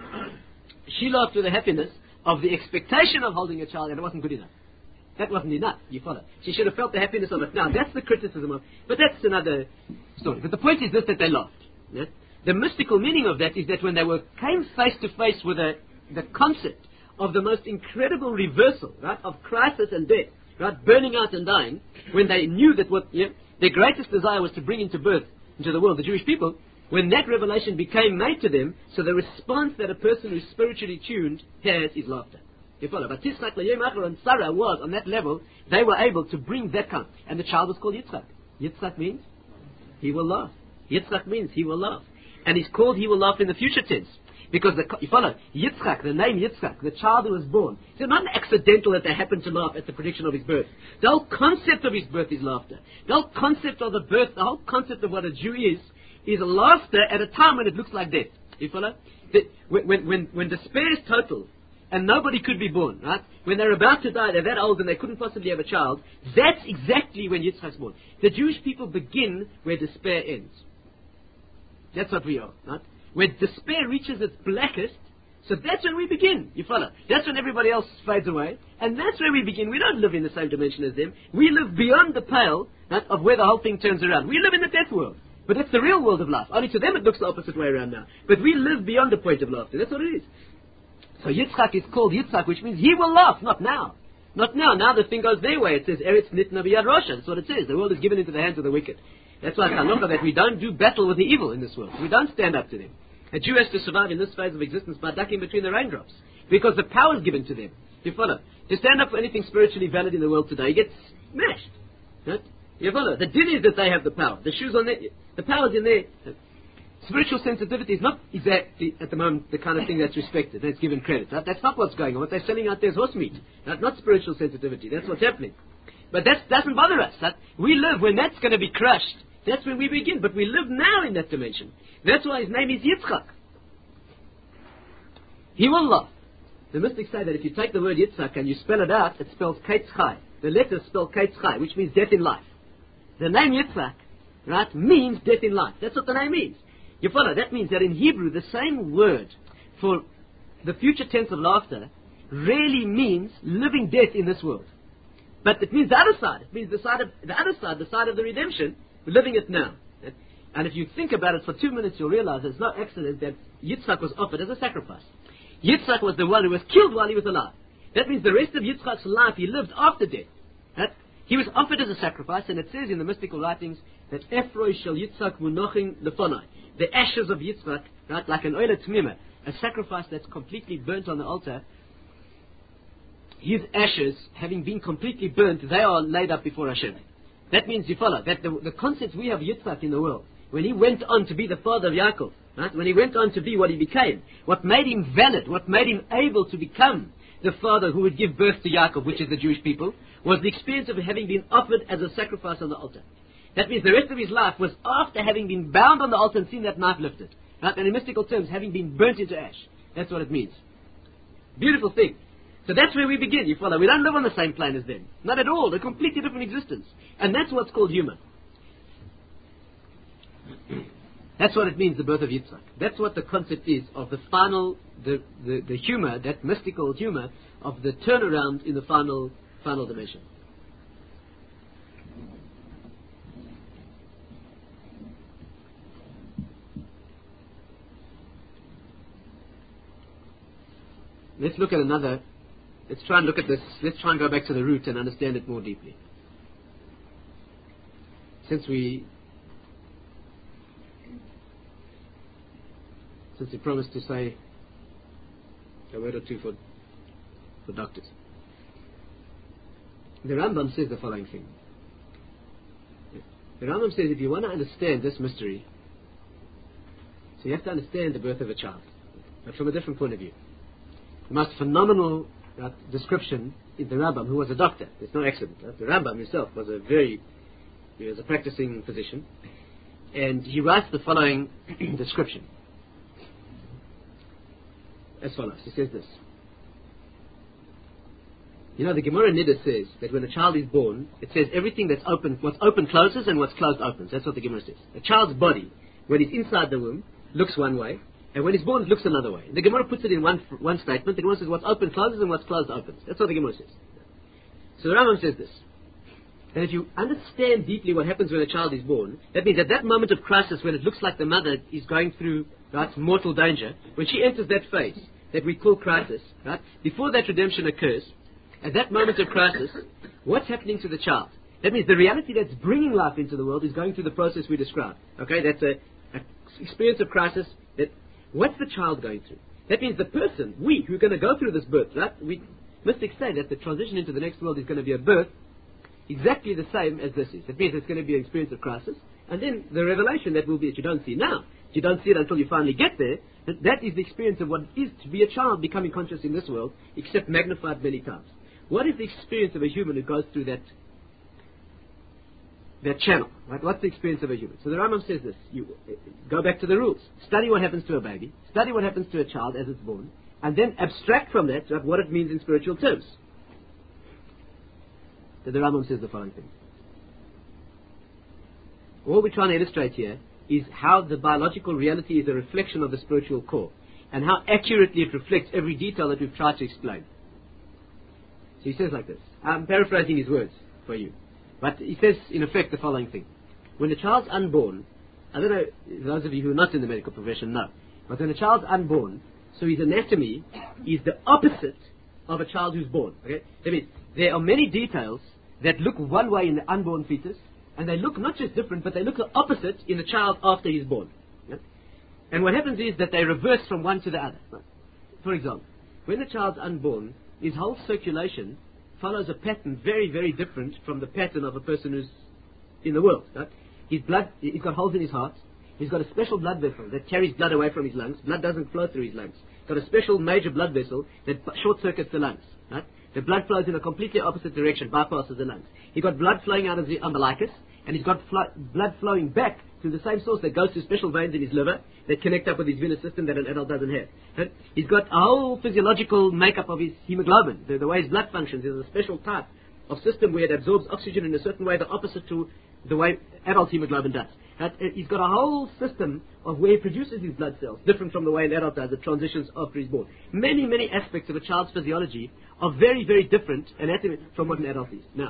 She laughed with the happiness of the expectation of holding a child, and it wasn't good enough. That wasn't enough, you follow. She should have felt the happiness of it. Now, that's the criticism of, but that's another story. But the point is this, that they laughed. Yeah? The mystical meaning of that is that when they were came face to face with a, the concept of the most incredible reversal, right, of crisis and death, right, burning out and dying, when they knew that what, yeah, their greatest desire was to bring into birth, into the world, the Jewish people, when that revelation became made to them, so the response that a person who's spiritually tuned has is laughter. You follow? But Yitzchak and Sarah was on that level, they were able to bring that kind. And the child was called Yitzchak. Yitzchak means he will laugh. Yitzchak means he will laugh. And he's called he will laugh in the future tense. Because the, you follow, Yitzchak, the name Yitzchak, the child who was born, it's not accidental that they happened to laugh at the prediction of his birth. The whole concept of his birth is laughter. The whole concept of the birth, the whole concept of what a Jew is, is laughter at a time when it looks like death. You follow? The, when, when, when despair is total, and nobody could be born, right? When they're about to die, they're that old and they couldn't possibly have a child, that's exactly when Yitzchak's born. The Jewish people begin where despair ends. That's what we are, right? When despair reaches its blackest, so that's when we begin, you follow? That's when everybody else fades away, and that's where we begin. We don't live in the same dimension as them. We live beyond the pale, right, of where the whole thing turns around. We live in the death world. But that's the real world of life. Only to them it looks the opposite way around now. But we live beyond the point of laughter. That's what it is. So Yitzchak is called Yitzchak, which means he will laugh, not now. Not now. Now the thing goes their way. It says, Eretz nitna b'yad Rosha. That's what it says. The world is given into the hands of the wicked. That's why Halacha that we don't do battle with the evil in this world. We don't stand up to them. A Jew has to survive in this phase of existence by ducking between the raindrops. Because the power is given to them. You follow? To stand up for anything spiritually valid in the world today, he gets smashed. Right? You follow? The din is that they have the power. The shoes on their... The power is in there. Spiritual sensitivity is not exactly, at the moment, the kind of thing that's respected, that's given credit. Right? That's not what's going on. What they're selling out there is horse meat. Right? Not spiritual sensitivity. That's what's happening. But that doesn't bother us. Right? We live when that's going to be crushed. That's when we begin. But we live now in that dimension. That's why his name is Yitzchak. He will laugh. The mystics say that if you take the word Yitzchak and you spell it out, it spells Ketz Chai. The letters spell Ketz Chai, which means death in life. The name Yitzchak, right, means death in life. That's what the name means. You follow? That means that in Hebrew, the same word for the future tense of laughter really means living death in this world. But it means the other side. It means the side of the other side, the side of the redemption, living it now. And if you think about it for two minutes, you'll realize it's no accident that Yitzchak was offered as a sacrifice. Yitzchak was the one who was killed while he was alive. That means the rest of Yitzchak's life he lived after death. Right? He was offered as a sacrifice, and it says in the mystical writings that Efroi shel Yitzchak munochin lefonai. The ashes of Yitzchak, right, like an oila tmima, a sacrifice that's completely burnt on the altar. His ashes, having been completely burnt, they are laid up before Hashem. That means, you follow, that the, the concept we have Yitzchak in the world, when he went on to be the father of Yaakov, right, when he went on to be what he became, what made him valid, what made him able to become the father who would give birth to Yaakov, which is the Jewish people, was the experience of having been offered as a sacrifice on the altar. That means the rest of his life was after having been bound on the altar and seen that knife lifted. Right? And in mystical terms, having been burnt into ash. That's what it means. Beautiful thing. So that's where we begin, you follow. We don't live on the same plane as them. Not at all. A completely different existence. And that's what's called humor. That's what it means, the birth of Yitzchak. That's what the concept is of the final, the, the, the humor, that mystical humor of the turnaround in the final, final dimension. Let's look at another, let's try and look at this, let's try and go back to the root and understand it more deeply. Since we, since we promised to say a word or two for, for doctors. The Rambam says the following thing. The Rambam says if you want to understand this mystery, so you have to understand the birth of a child, but from a different point of view. The most phenomenal uh, description is the Rambam, who was a doctor. There's no accident. Right? The Rambam himself was a very, he was a practicing physician, and he writes the following description as follows. He says this. You know, the Gemara Niddah says that when a child is born, it says everything that's open, what's open closes and what's closed opens. That's what the Gemara says. A child's body, when he's inside the womb, looks one way, and when he's born, it looks another way. The Gemara puts it in one one statement. The Gemara says what's open closes and what's closed opens. That's what the Gemara says. So the Rambam says this. And if you understand deeply what happens when a child is born, that means at that moment of crisis when it looks like the mother is going through, right, mortal danger, when she enters that phase that we call crisis, right, before that redemption occurs, at that moment of crisis, what's happening to the child? That means the reality that's bringing life into the world is going through the process we described. Okay, that's a, a experience of crisis. That what's the child going through? That means the person, we, who are going to go through this birth, right? We mystics say that the transition into the next world is going to be a birth exactly the same as this is. It means it's going to be an experience of crisis, and then the revelation that will be that you don't see now. You don't see it until you finally get there. That, that is the experience of what it is to be a child becoming conscious in this world, except magnified many times. What is the experience of a human who goes through that that channel? Right? What's the experience of a human? So the Rambam says this. You uh, go back to the rules. Study what happens to a baby. Study what happens to a child as it's born. And then abstract from that right, what it means in spiritual terms. So the Rambam says the following thing. All we're trying to illustrate here is how the biological reality is a reflection of the spiritual core, and how accurately it reflects every detail that we've tried to explain. So he says like this. I'm paraphrasing his words for you. But he says, in effect, the following thing. When the child's unborn, I don't know, those of you who are not in the medical profession know, but when a child's unborn, so his anatomy is the opposite of a child who's born. Okay? That means there are many details that look one way in the unborn fetus, and they look not just different, but they look the opposite in the child after he's born. Yeah? And what happens is that they reverse from one to the other. Right? For example, when the child's unborn, his whole circulation follows a pattern very, very different from the pattern of a person who's in the world. Right? His blood, he's got holes in his heart. He's got a special blood vessel that carries blood away from his lungs. Blood doesn't flow through his lungs. He's got a special major blood vessel that short-circuits the lungs. Right? The blood flows in a completely opposite direction, bypasses the lungs. He's got blood flowing out of the umbilicus, and he's got fl- blood flowing back to the same source that goes to special veins in his liver that connect up with his venous system that an adult doesn't have. Right? He's got a whole physiological makeup of his hemoglobin. The, the way his blood functions is a special type of system where it absorbs oxygen in a certain way, the opposite to the way adult hemoglobin does. Right? He's got a whole system of where he produces his blood cells, different from the way an adult does. It transitions after he's born. Many, many aspects of a child's physiology are very, very different anatomy from what an adult is. Now,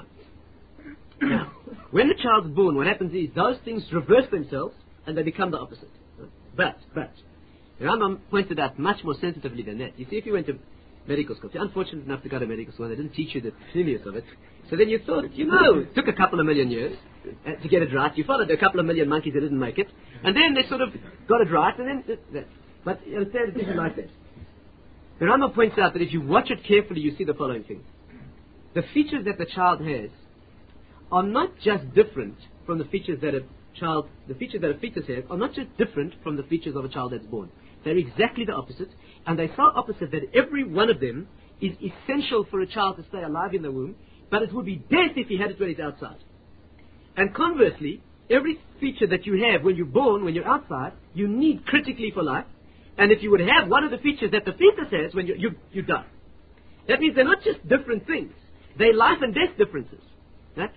now, when the child's born, what happens is those things reverse themselves and they become the opposite. But, but, the Rambam pointed out much more sensitively than that. You see, if you went to medical school, if you're unfortunate enough to go to medical school, they didn't teach you the premise of it. So then you thought, you know, it took a couple of million years uh, to get it right. You followed a couple of million monkeys that didn't make it, and then they sort of got it right, and then, uh, that. But you understand, it isn't like that. The Rambam points out that if you watch it carefully, you see the following thing. The features that the child has are not just different from the features that a child, the features that a fetus has are not just different from the features of a child that's born. They're exactly the opposite, and they're so opposite that every one of them is essential for a child to stay alive in the womb, but it would be death if he had it when he's outside. And conversely, every feature that you have when you're born, when you're outside, you need critically for life, and if you would have one of the features that the fetus has, when you, you, you die. That means they're not just different things. They're life and death differences. Right?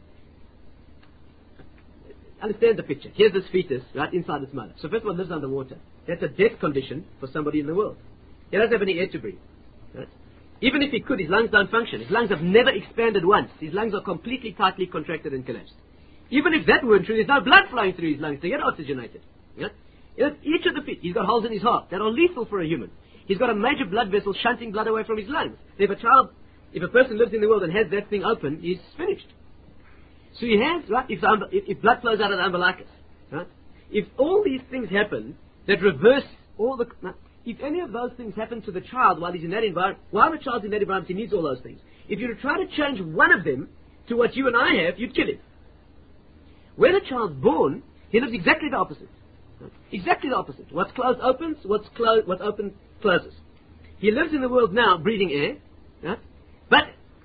Understand the picture. Here's this fetus, right, inside its mother. So first of all, it lives underwater. That's a death condition for somebody in the world. He doesn't have any air to breathe. Right? Even if he could, his lungs don't function. His lungs have never expanded once. His lungs are completely tightly contracted and collapsed. Even if that weren't true, there's no blood flowing through his lungs to get oxygenated. Right? Each of the feet, he's got holes in his heart that are lethal for a human. He's got a major blood vessel shunting blood away from his lungs. If a child, if a person lives in the world and has that thing open, he's finished. So he has, right, if, the, if, if blood flows out of the umbilicus, right, if all these things happen that reverse all the, right, if any of those things happen to the child while he's in that environment, while the child's in that environment, he needs all those things. If you were to try to change one of them to what you and I have, you'd kill him. When a child's born, he lives exactly the opposite. Right? Exactly the opposite. What's closed opens, what's closed, what's open closes. He lives in the world now breathing air, right? But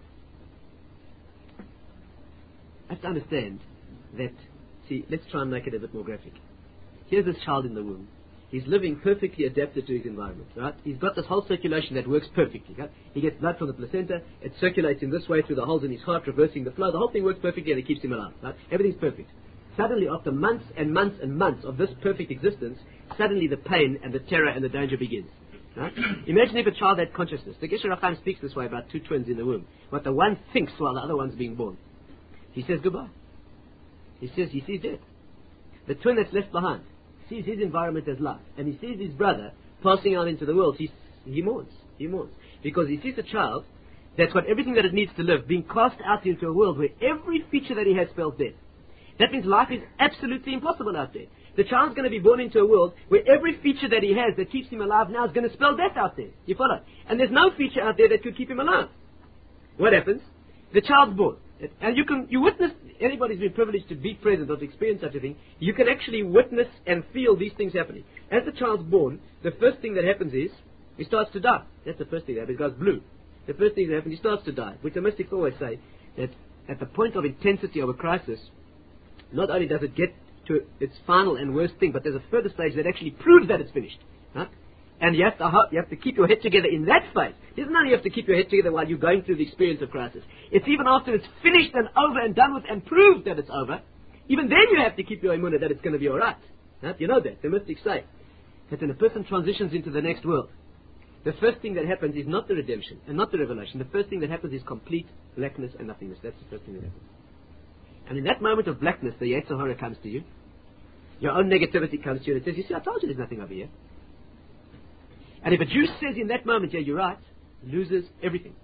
I have to understand that, see, let's try and make it a bit more graphic. Here's this child in the womb. He's living perfectly adapted to his environment, right? He's got this whole circulation that works perfectly, right? He gets blood from the placenta, it circulates in this way through the holes in his heart, reversing the flow. The whole thing works perfectly and it keeps him alive, right? Everything's perfect. Suddenly, after months and months and months of this perfect existence, suddenly the pain and the terror and the danger begins. Right? Imagine if a child had consciousness. The Geshe Racham speaks this way about two twins in the womb. What the one thinks while the other one's being born. He says goodbye. He says he sees death. The twin that's left behind sees his environment as life, and he sees his brother passing out into the world. He, he mourns. He mourns. Because he sees a child that's got everything that it needs to live, being cast out into a world where every feature that he has spells death. That means life is absolutely impossible out there. The child's going to be born into a world where every feature that he has that keeps him alive now is going to spell death out there. You follow? And there's no feature out there that could keep him alive. What happens? The child's born. And you can, you witness, anybody's been privileged to be present or to experience such a thing, you can actually witness and feel these things happening. As the child's born, the first thing that happens is, he starts to die. That's the first thing that happens. It goes blue. The first thing that happens, he starts to die. Which the mystics always say, that at the point of intensity of a crisis, not only does it get to its final and worst thing, but there's a further stage that actually proves that it's finished. Right? And you have to you have to keep your head together in that phase. It isn't only you have to keep your head together while you're going through the experience of crisis. It's even after it's finished and over and done with and proved that it's over, even then you have to keep your imunity that it's going to be alright. Right? You know that. The mystics say that when a person transitions into the next world, the first thing that happens is not the redemption and not the revelation. The first thing that happens is complete blackness and nothingness. That's the first thing that happens. And in that moment of blackness, the Yetzer Hara comes to you. Your own negativity comes to you and it says, you see, I told you there's nothing over here. And if a Jew says in that moment, yeah, you're right, loses everything.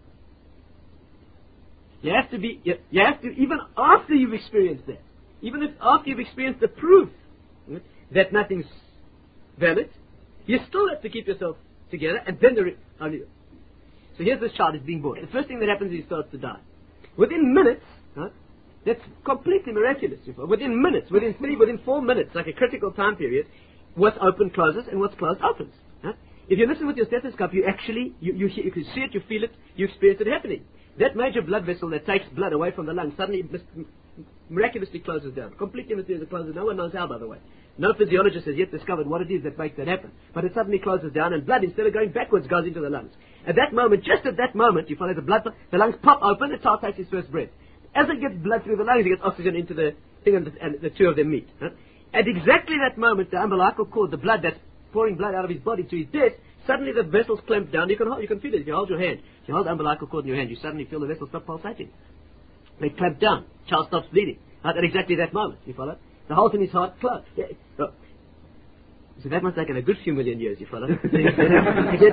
You have to be, you, you have to, even after you've experienced that, even if after you've experienced the proof right, that nothing's valid, you still have to keep yourself together, and then the re- only. So here's this child is being born. The first thing that happens is he starts to die. Within minutes, right, that's completely miraculous. Within minutes, within three, within four minutes, like a critical time period, what's open closes and what's closed opens. Right? If you listen with your stethoscope, you actually, you, you, you can see it, you feel it, you experience it happening. That major blood vessel that takes blood away from the lungs suddenly miraculously closes down. Completely mysteriously closes. No one knows how, by the way. No physiologist has yet discovered what it is that makes that happen. But it suddenly closes down and blood, instead of going backwards, goes into the lungs. At that moment, just at that moment, you follow the blood, the lungs pop open, the child takes his first breath. As it gets blood through the lungs, it gets oxygen into the thing and the, and the two of them meet. Huh? At exactly that moment, the umbilical cord, the blood that's pouring blood out of his body to his death, suddenly the vessels clamp down. You can hold, you can feel it. If you hold your hand, if you hold the umbilical cord in your hand, you suddenly feel the vessels stop pulsating. They clamp down. Child stops bleeding. Right? At exactly that moment, you follow? The holes in his heart close. Yeah. So, so that must have taken a good few million years, you follow? to, get,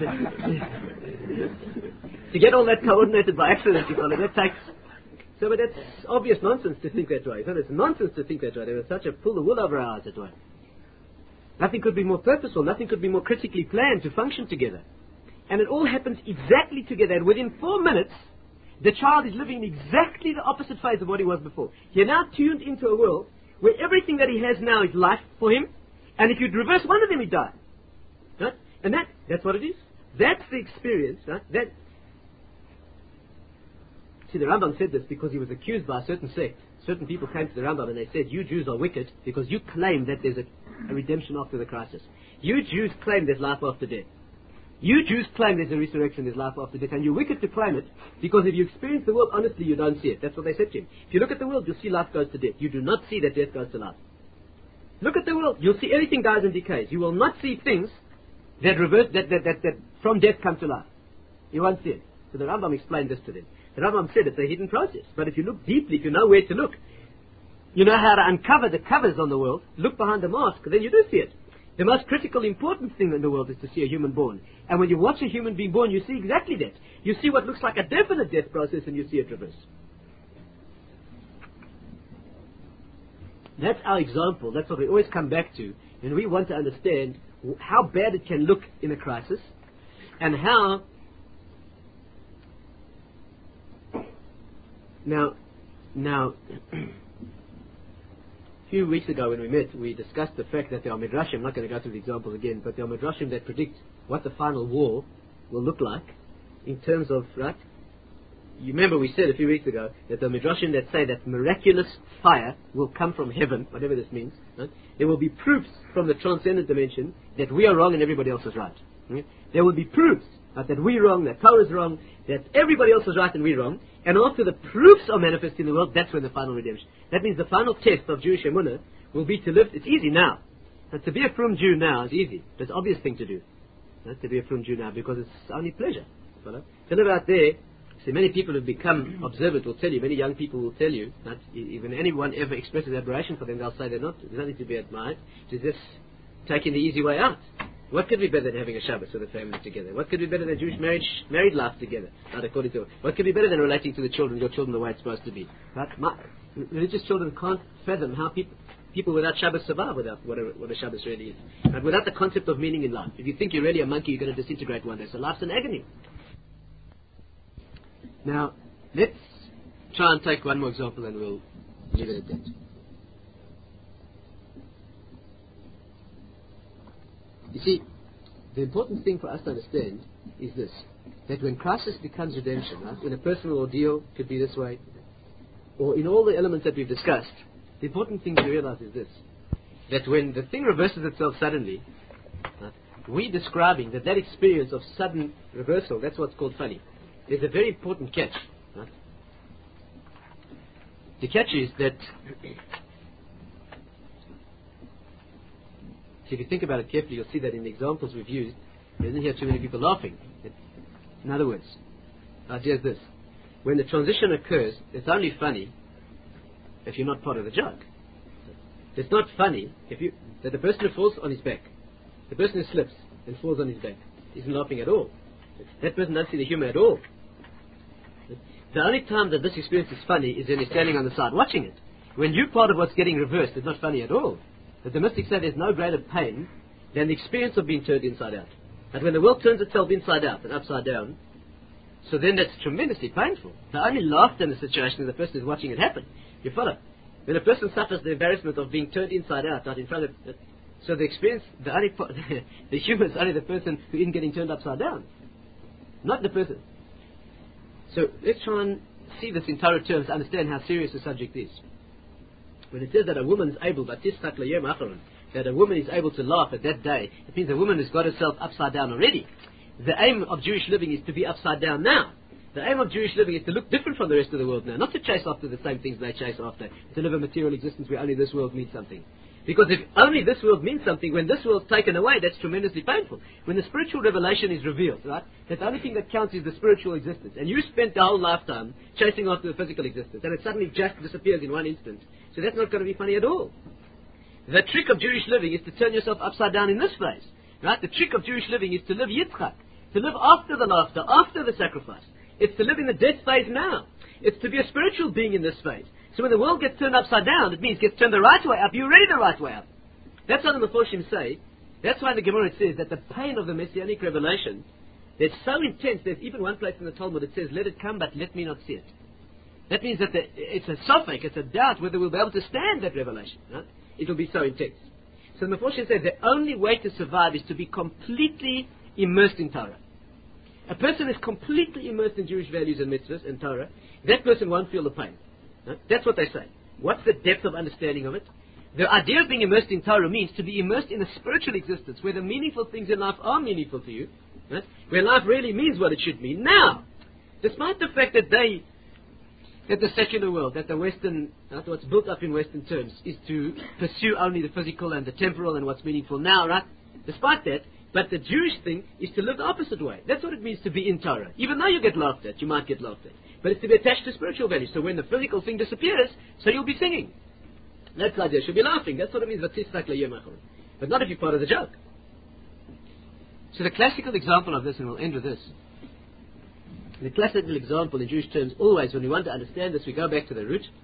to get all that coordinated by accident, you follow, that takes... So, but that's obvious nonsense to think that way. So it's nonsense to think that way. There was such a pull the wool over our eyes that way. Nothing could be more purposeful. Nothing could be more critically planned to function together. And it all happens exactly together. And within four minutes, the child is living in exactly the opposite phase of what he was before. He now tuned into a world where everything that he has now is life for him. And if you'd reverse one of them, he'd die. Right? And that, that's what it is. That's the experience. Right? That, see, the Rambam said this because he was accused by a certain sect. Certain people came to the Rambam and they said, you Jews are wicked because you claim that there's a, a redemption after the crisis. You Jews claim there's life after death. You Jews claim there's a resurrection, there's life after death, and you're wicked to claim it because if you experience the world honestly, you don't see it. That's what they said to him. If you look at the world, you'll see life goes to death. You do not see that death goes to life. Look at the world. You'll see everything dies and decays. You will not see things that reverse, that, that, that, that from death come to life. You won't see it. So the Rambam explained this to them. The Rambam said it's a hidden process. But if you look deeply, if you know where to look, you know how to uncover the covers on the world, look behind the mask, then you do see it. The most critical, important thing in the world is to see a human born. And when you watch a human being born, you see exactly that. You see what looks like a definite death process and you see it reverse. That's our example. That's what we always come back to. And we want to understand how bad it can look in a crisis and how... Now, now, a few weeks ago when we met, we discussed the fact that there are midrashim, I'm not going to go through the examples again, but there are midrashim that predict what the final war will look like in terms of, right? You remember we said a few weeks ago that the midrashim that say that miraculous fire will come from heaven, whatever this means, right? There will be proofs from the transcendent dimension that we are wrong and everybody else is right. Right? There will be proofs right, that we're wrong, that Torah is wrong, that everybody else is right and we're wrong. And after the proofs are manifest in the world, that's when the final redemption. That means the final test of Jewish emunah will be to live. It's easy now. And to be a frum Jew now is easy. It's an obvious thing to do. Right? To be a frum Jew now because it's only pleasure. Right? To live out there, see, many people who become observant will tell you, many young people will tell you, that even anyone ever expresses admiration for them, they'll say they're not, there's nothing to be admired. It's just taking the easy way out. What could be better than having a Shabbos with a family together? What could be better than Jewish marriage, married life together? Right, according to what could be better than relating to the children, your children the way it's supposed to be? Right? My, religious children can't fathom how people people without Shabbos survive without what a, what a Shabbos really is. Right? Without the concept of meaning in life. If you think you're really a monkey, you're going to disintegrate one day. So life's an agony. Now, let's try and take one more example and we'll leave it at that. You see, the important thing for us to understand is this, that when crisis becomes redemption, right, in a personal ordeal, could be this way, or in all the elements that we've discussed, the important thing to realize is this, that when the thing reverses itself suddenly, right, we're describing that that experience of sudden reversal, that's what's called funny. There's a very important catch. Right? The catch is that, so if you think about it carefully, you'll see that in the examples we've used, there isn't here too many people laughing. In other words, the idea is this. When the transition occurs, it's only funny if you're not part of the joke. It's not funny if you that the person who falls on his back, the person who slips and falls on his back, isn't laughing at all. That person doesn't see the humor at all. The only time that this experience is funny is when you're standing on the side watching it. When you're part of what's getting reversed, it's not funny at all. But the mystics say there's no greater pain than the experience of being turned inside out. But when the world turns itself inside out and upside down, so then that's tremendously painful. The only laughter in the situation is the person is watching it happen. You follow? When a person suffers the embarrassment of being turned inside out, out in front of it, so the experience, the only po- the humor is only the person who isn't getting turned upside down, not the person. So let's try and see this in Torah terms, understand how serious the subject is. When it says that a woman's able, that a woman is able to laugh at that day, it means a woman has got herself upside down already. The aim of Jewish living is to be upside down now. The aim of Jewish living is to look different from the rest of the world now, not to chase after the same things they chase after, to live a material existence where only this world means something. Because if only this world means something, when this world's taken away, that's tremendously painful. When the spiritual revelation is revealed, right, that the only thing that counts is the spiritual existence, and you spent the whole lifetime chasing after the physical existence, and it suddenly just disappears in one instant, so that's not going to be funny at all. The trick of Jewish living is to turn yourself upside down in this phase, right? The trick of Jewish living is to live Yitzchak, to live after the laughter, after the sacrifice. It's to live in the death phase now. It's to be a spiritual being in this phase. So when the world gets turned upside down, it means it gets turned the right way up. You're ready the right way up. That's what the Meforshim say. That's why the Gemara says that the pain of the Messianic revelation is so intense. There's even one place in the Talmud that says, let it come, but let me not see it. That means that the, it's a suffix, it's a doubt whether we'll be able to stand that revelation. Right? It will be so intense. So the Meforshim says the only way to survive is to be completely immersed in Torah. A person is completely immersed in Jewish values and mitzvahs and Torah. That person won't feel the pain. Right? That's what they say. What's the depth of understanding of it? The idea of being immersed in Torah means to be immersed in a spiritual existence where the meaningful things in life are meaningful to you, right? Where life really means what it should mean. Now, despite the fact that they, that the secular world, that the Western, that what's built up in Western terms is to pursue only the physical and the temporal and what's meaningful now, right? Despite that, but the Jewish thing is to live the opposite way. That's what it means to be in Torah. Even though you get laughed at, you might get laughed at. But it's to be attached to spiritual values. So when the physical thing disappears, so you'll be singing. That's the idea. You'll be laughing. That's what it means. But not if you're part of the joke. So the classical example of this, and we'll end with this. The classical example in Jewish terms, always when we want to understand this, we go back to the root.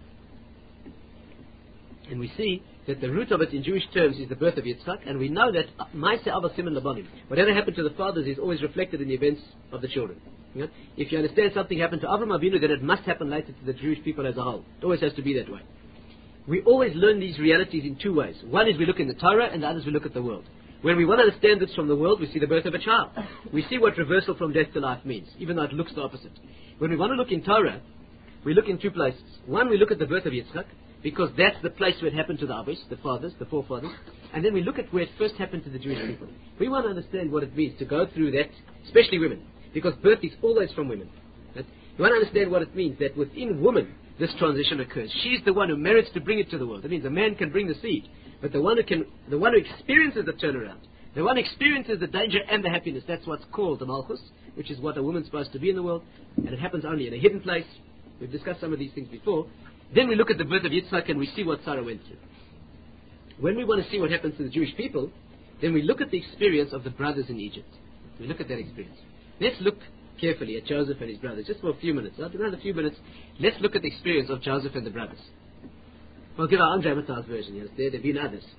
And we see that the root of it in Jewish terms is the birth of Yitzchak, and we know that Ma'aseh Abba Siman Labanim, whatever happened to the fathers is always reflected in the events of the children. You know? If you understand something happened to Avraham Avinu, then it must happen later to the Jewish people as a whole. It always has to be that way. We always learn these realities in two ways. One is we look in the Torah, and the other is we look at the world. When we want to understand this from the world, we see the birth of a child. We see what reversal from death to life means, even though it looks the opposite. When we want to look in Torah, we look in two places. One, we look at the birth of Yitzchak, because that's the place where it happened to the Abish, the fathers, the forefathers. And then we look at where it first happened to the Jewish people. We want to understand what it means to go through that, especially women, because birth is always from women. Right? We want to understand what it means that within woman, this transition occurs. She's the one who merits to bring it to the world. That means a man can bring the seed, but the one who can, the one who experiences the turnaround, the one who experiences the danger and the happiness, that's what's called the Malchus, which is what a woman's supposed to be in the world, and it happens only in a hidden place. We've discussed some of these things before. Then we look at the birth of Yitzchak and we see what Sarah went through. When we want to see what happens to the Jewish people, then we look at the experience of the brothers in Egypt. We look at that experience. Let's look carefully at Joseph and his brothers, just for a few minutes. After another few minutes, let's look at the experience of Joseph and the brothers. We'll give our own dramatized version, you understand? There have been others.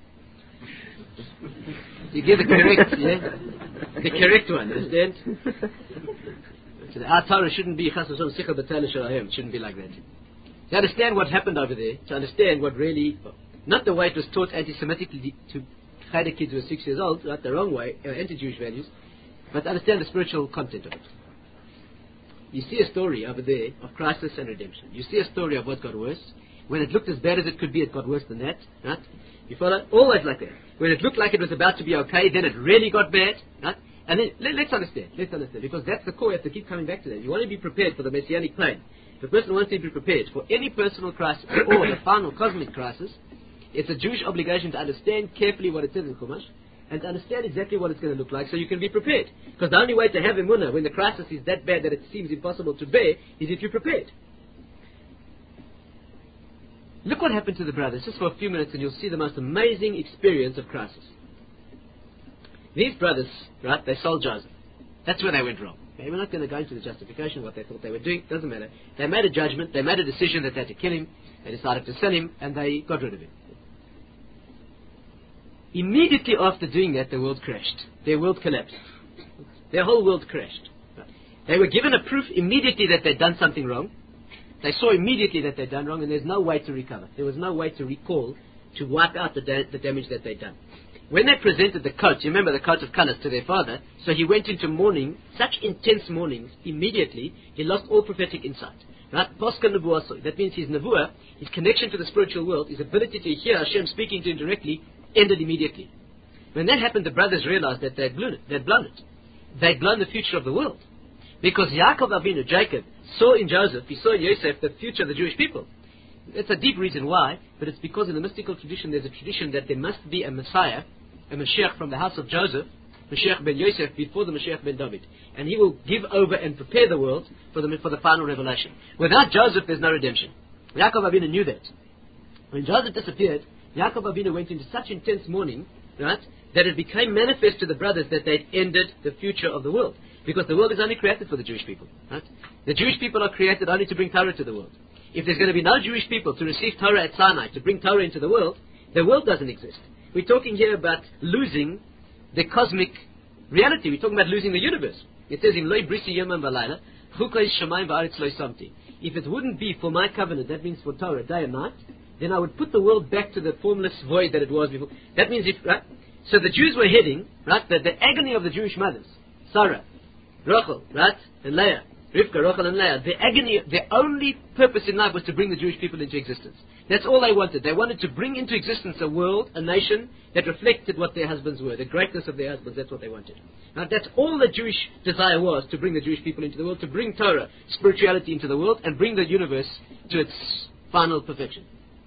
You give the correct, yeah? The correct one, understand? So the, our Torah shouldn't be chas v'shalom sicha b'teilah shalahim. It shouldn't be like that. To understand what happened over there, to understand what really, not the way it was taught anti-Semitically to Cheder kids who were six years old, not the wrong way, uh, anti-Jewish values, but to understand the spiritual content of it. You see a story over there of crisis and redemption. You see a story of what got worse. When it looked as bad as it could be, it got worse than that. Right? You follow? Always like that. When it looked like it was about to be okay, then it really got bad. Right? And then, let, let's understand. Let's understand. Because that's the core. You have to keep coming back to that. You want to be prepared for the Messianic plane. If a person wants to be prepared for any personal crisis or the final cosmic crisis, it's a Jewish obligation to understand carefully what it says in Chumash and to understand exactly what it's going to look like so you can be prepared. Because the only way to have emunah when the crisis is that bad that it seems impossible to bear is if you're prepared. Look what happened to the brothers, just for a few minutes, and you'll see the most amazing experience of crisis. These brothers, right, they sold Joseph. That's where they went wrong. Okay, we're not going to go into the justification of what they thought they were doing. Doesn't matter. They made a judgment. They made a decision that they had to kill him. They decided to sell him, and they got rid of him. Immediately after doing that, the world crashed. Their world collapsed. Their whole world crashed. They were given a proof immediately that they'd done something wrong. They saw immediately that they'd done wrong, and there's no way to recover. There was no way to recall, to wipe out the, da- the damage that they'd done. When they presented the coat, you remember the coat of colors to their father, so he went into mourning, such intense mournings, immediately, he lost all prophetic insight. Right? Poska nevuah, that means his nevuah, his connection to the spiritual world, his ability to hear Hashem speaking to him directly, ended immediately. When that happened, the brothers realized that they'd blown it. They'd blown it. They'd blown the future of the world. Because Yaakov Avinu, Jacob, saw in Joseph, he saw in Yosef the future of the Jewish people. That's a deep reason why, but it's because in the mystical tradition there's a tradition that there must be a Messiah, a Mashiach from the house of Joseph, Mashiach ben Yosef, before the Mashiach ben David. And he will give over and prepare the world for the, for the final revelation. Without Joseph, there's no redemption. Yaakov Avinu knew that. When Joseph disappeared, Yaakov Avinu went into such intense mourning, right, that it became manifest to the brothers that they'd ended the future of the world. Because the world is only created for the Jewish people. Right? The Jewish people are created only to bring Torah to the world. If there's going to be no Jewish people to receive Torah at Sinai, to bring Torah into the world, the world doesn't exist. We're talking here about losing the cosmic reality. We're talking about losing the universe. It says in Loi Brisi Yomam V'Layla, Chukei Shamayim V'Aretz Lo Samti. If it wouldn't be for my covenant, that means for Torah, day and night, then I would put the world back to the formless void that it was before. That means if, right? So the Jews were heading, right, the, the agony of the Jewish mothers, Sarah, Rachel, right, and Leah, Rivka, Rachel and Leah, the agony, their only purpose in life was to bring the Jewish people into existence. That's all they wanted. They wanted to bring into existence a world, a nation, that reflected what their husbands were, the greatness of their husbands. That's what they wanted. Now, that's all the Jewish desire was, to bring the Jewish people into the world, to bring Torah, spirituality into the world, and bring the universe to its final perfection.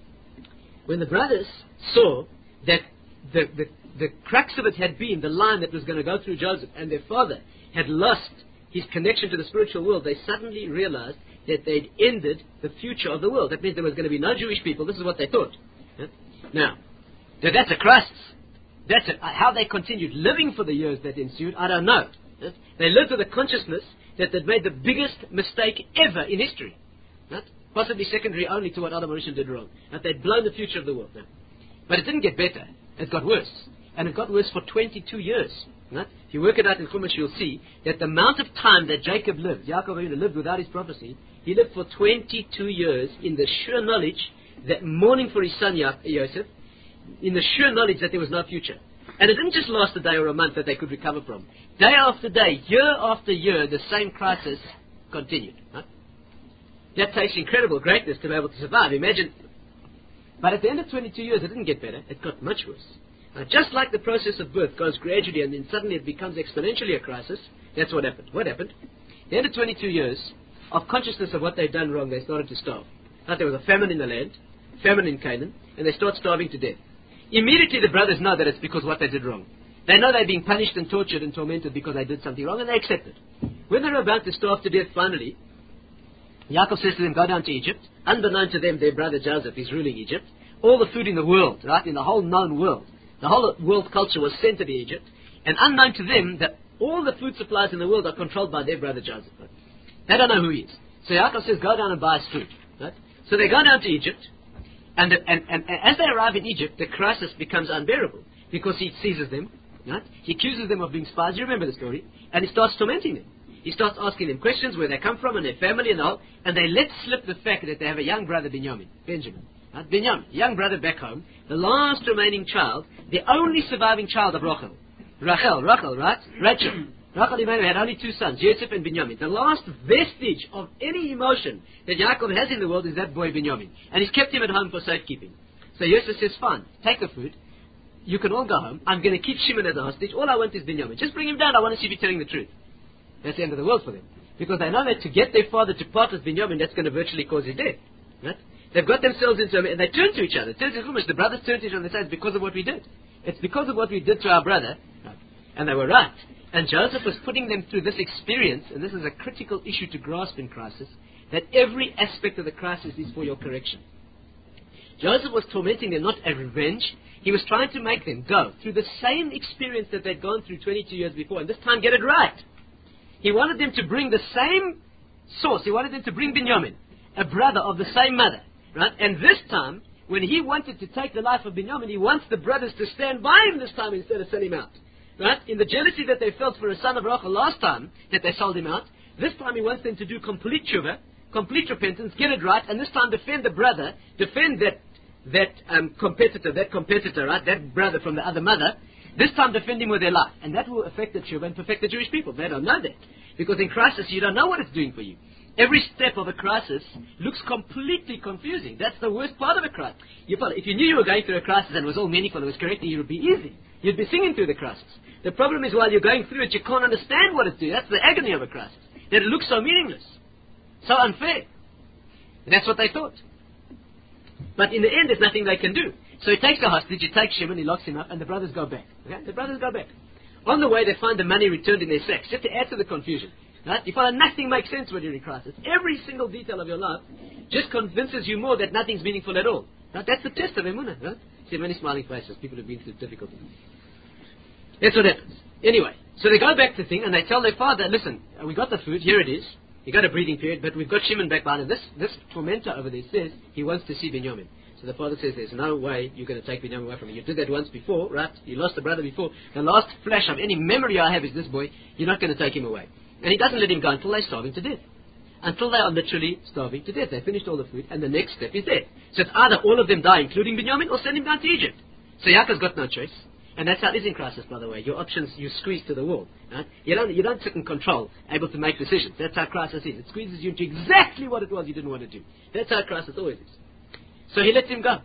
When the brothers saw that the, the, the crux of it had been the line that was going to go through Joseph, and their father had lost his connection to the spiritual world, they suddenly realized that they'd ended the future of the world. That means there was going to be no Jewish people. This is what they thought. Yeah? Now, that's a crisis. That's a, how they continued living for the years that ensued, I don't know. Yeah? They lived with the consciousness that they'd made the biggest mistake ever in history. Yeah? Possibly secondary only to what Adam Rishon did wrong. That they'd blown the future of the world. Now, but it didn't get better. It got worse. And it got worse for twenty-two years. Right? If you work it out in Chumash, you'll see that the amount of time that Jacob lived, Yaakov Avinu lived without his prophecy, he lived for twenty-two years in the sure knowledge, that mourning for his son ya- Yosef, in the sure knowledge that there was no future. And it didn't just last a day or a month that they could recover from. Day after day, year after year, the same crisis continued. Right? That takes incredible greatness to be able to survive. Imagine. But at the end of twenty-two years, it didn't get better. It got much worse. Now, just like the process of birth goes gradually and then suddenly it becomes exponentially a crisis, that's what happened. What happened? At the end of twenty-two years of consciousness of what they'd done wrong, they started to starve. Now, there was a famine in the land, famine in Canaan, and they start starving to death. Immediately the brothers know that it's because of what they did wrong. They know they're being punished and tortured and tormented because they did something wrong, and they accept it. When they're about to starve to death finally, Yaakov says to them, go down to Egypt. Unbeknown to them, their brother Joseph is ruling Egypt. All the food in the world, right, in the whole known world, the whole world culture was centered in Egypt. And unknown to them, that all the food supplies in the world are controlled by their brother Joseph. Right? They don't know who he is. So Yaakov says, go down and buy us food. Right? So they go down to Egypt. And, and, and, and as they arrive in Egypt, the crisis becomes unbearable. Because he seizes them. Right? He accuses them of being spies. You remember the story. And he starts tormenting them. He starts asking them questions, where they come from and their family and all, and they let slip the fact that they have a young brother, Binyamin, Benjamin. Right? Binyamin, young brother back home, the last remaining child, the only surviving child of Rachel. Rachel, Rachel, right? Rachel. Rachel Imenu had only two sons, Joseph and Binyamin. The last vestige of any emotion that Yaakov has in the world is that boy Binyamin. And he's kept him at home for safekeeping. So Yosef says, fine, take the food. You can all go home. I'm going to keep Shimon as a hostage. All I want is Binyamin. Just bring him down. I want to see if he's telling the truth. That's the end of the world for them. Because they know that to get their father to part with Binyamin, that's going to virtually cause his death. Right? They've got themselves into a... And they turn to each other. Turn to Chumash. The brothers turn to each other and they say, it's because of what we did. It's because of what we did to our brother. Right? And they were right. And Joseph was putting them through this experience, and this is a critical issue to grasp in crisis, that every aspect of the crisis is for your correction. Joseph was tormenting them not as revenge. He was trying to make them go through the same experience that they'd gone through twenty-two years before, and this time get it right. He wanted them to bring the same source. He wanted them to bring Binyamin, a brother of the same mother. Right? And this time, when he wanted to take the life of Binyamin, he wants the brothers to stand by him this time instead of sell him out. Right? In the jealousy that they felt for a son of Rachel last time that they sold him out, this time he wants them to do complete tshuva, complete repentance, get it right, and this time defend the brother, defend that that um, competitor, that competitor, right, that brother from the other mother, this time defend him with their life. And that will affect the tshuva and perfect the Jewish people. They don't know that. Because in crisis, you don't know what it's doing for you. Every step of a crisis looks completely confusing. That's the worst part of a crisis. You follow, if you knew you were going through a crisis and it was all meaningful, it was correct, it would be easy. You'd be singing through the crisis. The problem is while you're going through it, you can't understand what it's doing. That's the agony of a crisis. That it looks so meaningless. So unfair. And that's what they thought. But in the end, there's nothing they can do. So he takes the hostage, he takes Shimon, he locks him up, and the brothers go back. Okay? The brothers go back. On the way, they find the money returned in their sacks, just to add to the confusion. Right? You find nothing makes sense when you're in crisis. Every single detail of your life just convinces you more that nothing's meaningful at all. Right? That's the test of Emunah. Right? See many smiling faces. People have been through difficulty. That's what happens. Anyway, so they go back to the thing, and they tell their father, listen, we got the food, here it is. You got a breathing period, but we've got Shimon back behind. And this, this tormentor over there says he wants to see Binyamin. So the father says, there's no way you're going to take Binyamin away from me. You did that once before, right? You lost a brother before. The last flash of any memory I have is this boy. You're not going to take him away. And he doesn't let him go until they starve him to death. Until they are literally starving to death. They finished all the food, and the next step is death. So it's either all of them die, including Binyamin, or send him down to Egypt. So Yaakov's got no choice. And that's how it is in crisis, by the way. Your options, you squeeze to the wall. Right? You don't, you don't sit in control, able to make decisions. That's how crisis is. It squeezes you into exactly what it was you didn't want to do. That's how crisis always is. So he lets him go.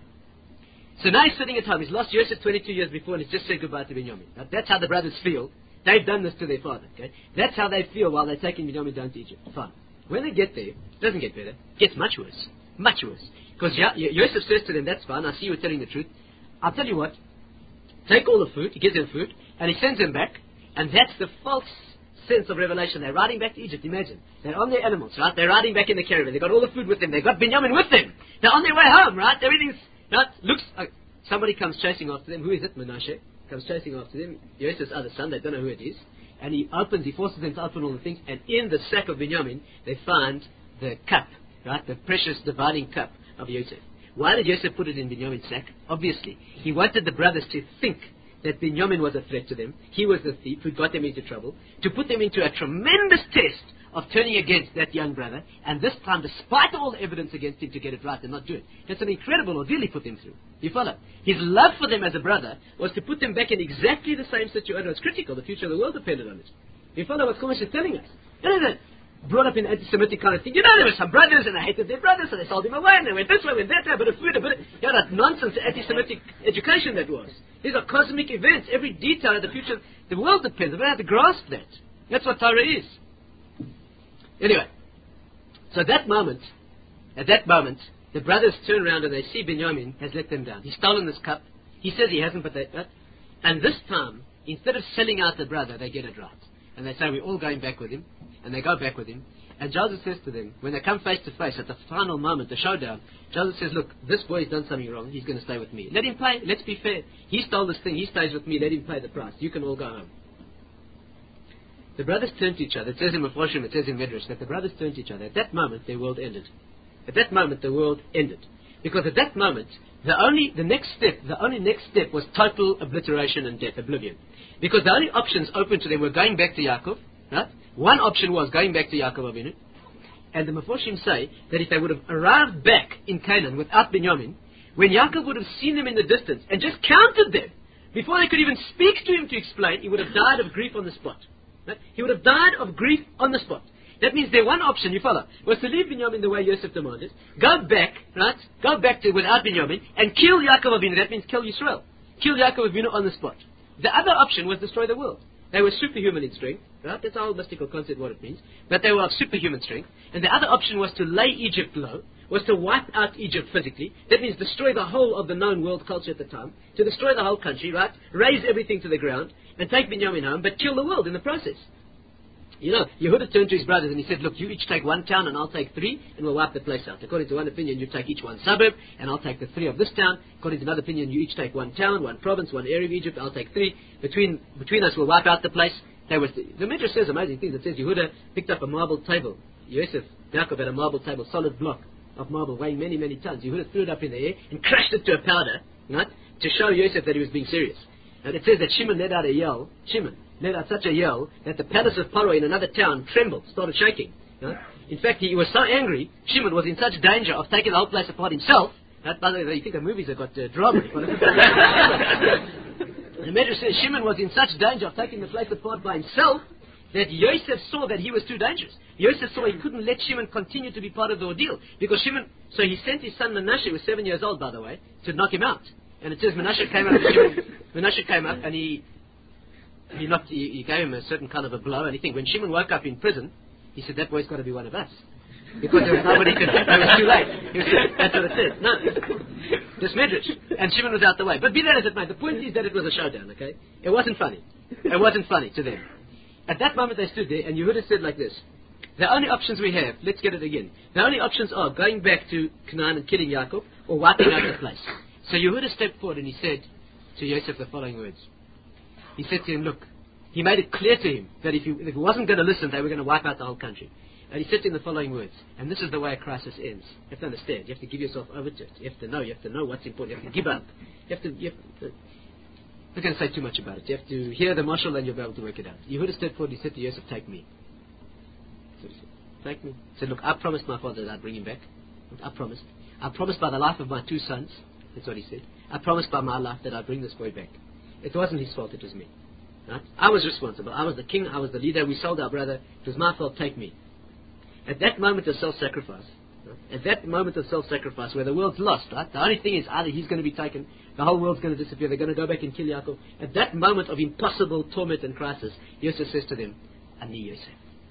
So now he's sitting at home. He's lost Yosef twenty-two years before, and he's just said goodbye to Binyamin. Right? That's how the brothers feel. They've done this to their father. Okay? That's how they feel while they're taking Binyamin down to Egypt. Fine. When they get there, it doesn't get better. It gets much worse. Much worse. Because Yosef says to them, that's fine. I see you're telling the truth. I'll tell you what. Take all the food, he gives them food, and he sends them back, and that's the false sense of revelation. They're riding back to Egypt, imagine. They're on their animals, right? They're riding back in the caravan. They've got all the food with them. They've got Binyamin with them. They're on their way home, right? Everything's, right? Looks, uh, somebody comes chasing after them. Who is it? Menashe comes chasing after them. Yosef's other son, they don't know who it is. And he opens, he forces them to open all the things, and in the sack of Binyamin, they find the cup, right? The precious dividing cup of Yosef. Why did Yosef put it in Binyamin's sack? Obviously, he wanted the brothers to think that Binyamin was a threat to them. He was the thief who got them into trouble, to put them into a tremendous test of turning against that young brother, and this time, despite all the evidence against him, to get it right and not do it. That's an incredible ordeal he put them through. You follow? His love for them as a brother was to put them back in exactly the same situation. It was critical. The future of the world depended on it. You follow what Chumash is telling us? You know that brought up in anti-Semitic kind of thing. You know, there were some brothers and they hated their brothers, so they sold him away and they went this way, went that way, a bit of food, a bit of, you know, that nonsense anti-Semitic education that was. These are cosmic events. Every detail of the future, the world depends. We don't have to grasp that. That's what Torah is. Anyway, so at that moment, at that moment, the brothers turn around and they see Binyamin has let them down. He's stolen this cup. He says he hasn't, but they, uh, and this time, instead of selling out the brother, they get it right. And they say, we're all going back with him. And they go back with him. And Joseph says to them, when they come face to face at the final moment, the showdown, Joseph says, look, this boy has done something wrong. He's going to stay with me. Let him pay. Let's be fair. He stole this thing. He stays with me. Let him pay the price. You can all go home. The brothers turn to each other. It says in Mephoshim, it says in Midrash, that the brothers turned to each other. At that moment, their world ended. At that moment, the world ended. Because at that moment, the only, the next step, the only next step was total obliteration and death, oblivion. Because the only options open to them were going back to Yaakov, Right? One option was going back to Yaakov Avinu. And the Meforshim say that if they would have arrived back in Canaan without Binyamin, when Yaakov would have seen them in the distance and just counted them, before they could even speak to him to explain, he would have died of grief on the spot. Right? He would have died of grief on the spot. That means their one option, you follow, was to leave Binyamin the way Yosef demanded, go back, right, go back to without Binyamin, and kill Yaakov Avinu. That means kill Yisrael. Kill Yaakov Avinu on the spot. The other option was destroy the world. They were superhuman in strength, right? That's a whole mystical concept what it means. But they were of superhuman strength. And the other option was to lay Egypt low, was to wipe out Egypt physically. That means destroy the whole of the known world culture at the time, to destroy the whole country, right? Raise everything to the ground, and take Binyamin home, but kill the world in the process. You know, Yehuda turned to his brothers and he said, look, you each take one town and I'll take three, and we'll wipe the place out. According to one opinion, you take each one suburb, and I'll take the three of this town. According to another opinion, you each take one town, one province, one area of Egypt, I'll take three. Between between us, we'll wipe out the place. There was the, the Midrash says amazing things. It says Yehuda picked up a marble table. Yosef, Yaakov had a marble table, solid block of marble, weighing many, many tons. Yehuda threw it up in the air and crashed it to a powder, right, to show Yosef that he was being serious. And it says that Shimon let out a yell, Shimon, let out such a yell that the palace of Paro in another town trembled, started shaking. Right? In fact, he was so angry, Shimon was in such danger of taking the whole place apart himself. Right? By the way, you think the movies have got uh, drama. The Medrash says Shimon was in such danger of taking the place apart by himself that Yosef saw that he was too dangerous. Yosef saw he couldn't let Shimon continue to be part of the ordeal. Because Shimon, so he sent his son Menashe, who was seven years old by the way, to knock him out. And it says Menashe came up, Menashe came up and he He, knocked, he, he gave him a certain kind of a blow, and he think when Shimon woke up in prison, he said, that boy's got to be one of us. Because there was nobody could, it was too late. He was, that's what it says. No. This Medrash. And Shimon was out the way. But be that as it may, the point is that it was a showdown, okay? It wasn't funny. It wasn't funny to them. At that moment they stood there, and Yehuda said like this, the only options we have, let's get it again, the only options are going back to Canaan and killing Yaakov, or wiping out the place. So Yehuda stepped forward and he said to Yosef the following words. He said to him, look, he made it clear to him that if he, if he wasn't going to listen, they were going to wipe out the whole country. And he said to him the following words, and this is the way a crisis ends. You have to understand, you have to give yourself over to it. You have to know, you have to know what's important, you have to give up. You have to, you have to, I'm not going to say too much about it. You have to hear the marshal and you'll be able to work it out. Yehuda stepped forward, he said to Yosef, take me. So he said, take me. He said, look, I promised my father that I'd bring him back. I promised. I promised by the life of my two sons, that's what he said. I promised by my life that I'd bring this boy back. It wasn't his fault, it was me. Right? I was responsible. I was the king, I was the leader, we sold our brother. It was my fault, take me. At that moment of self-sacrifice, right? At that moment of self-sacrifice where the world's lost, right? The only thing is either he's going to be taken, the whole world's going to disappear, they're going to go back and kill Yaakov. At that moment of impossible torment and crisis, Yosef says to them, Ani Yosef.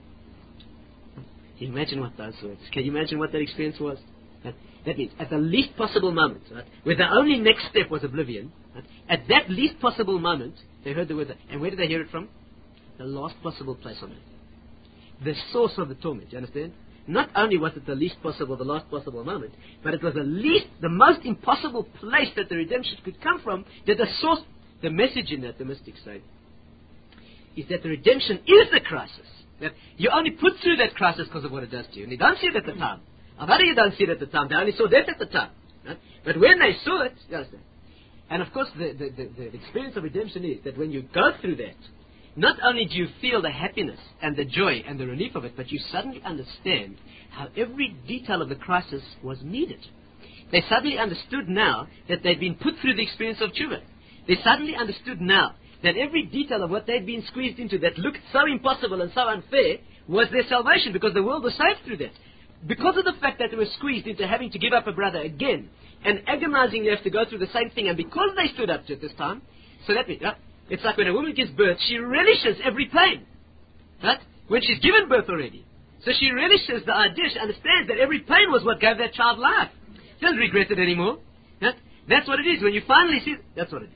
Can you imagine what those words? Can you imagine what that experience was? Right? That means at the least possible moment, right, where the only next step was oblivion, right, at that least possible moment, they heard the word. And where did they hear it from? The last possible place on earth. The source of the torment, you understand? Not only was it the least possible, the last possible moment, but it was the least, the most impossible place that the redemption could come from, that the source, the message in that, the mystics say, is that the redemption is the crisis. That you only put through that crisis because of what it does to you. And you don't see it at the time. Although you don't see it at the time, they only saw death at the time. Right? But when they saw it, you understand? And of course, the, the, the, the experience of redemption is that when you go through that, not only do you feel the happiness and the joy and the relief of it, but you suddenly understand how every detail of the crisis was needed. They suddenly understood now that they'd been put through the experience of tshuva. They suddenly understood now that every detail of what they'd been squeezed into that looked so impossible and so unfair was their salvation, because the world was saved through that. Because of the fact that they were squeezed into having to give up a brother again, and agonizingly have to go through the same thing, and because they stood up to it this time, so that means, right, it's like when a woman gives birth, she relishes every pain, right? When she's given birth already. So she relishes the idea, she understands that every pain was what gave that child life. She doesn't regret it anymore. Right? That's what it is. When you finally see it, that's what it is.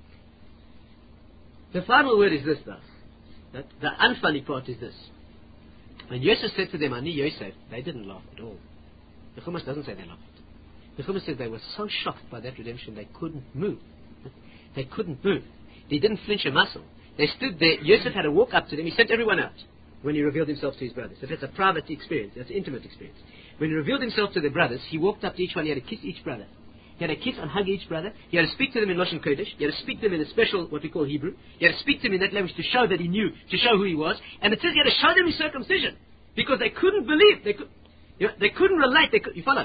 The final word is this, though. Right? The unfunny part is this. When Yosef said to them, Ani Yosef, they didn't laugh at all. The Chumash doesn't say they laughed. The Chumash said they were so shocked by that redemption they couldn't move. They couldn't move. They didn't flinch a muscle. They stood there. Yosef had to walk up to them. He sent everyone out when he revealed himself to his brothers. So that's a private experience. That's an intimate experience. When he revealed himself to the brothers, he walked up to each one. He had to kiss each brother. You had to kiss and hug each brother. You had to speak to them in Lashon Kodesh. You had to speak to them in a special, what we call Hebrew. You had to speak to them in that language to show that he knew, to show who he was. And it says you had to show them his circumcision. Because they couldn't believe. They, could, you know, they couldn't relate. They could, you follow?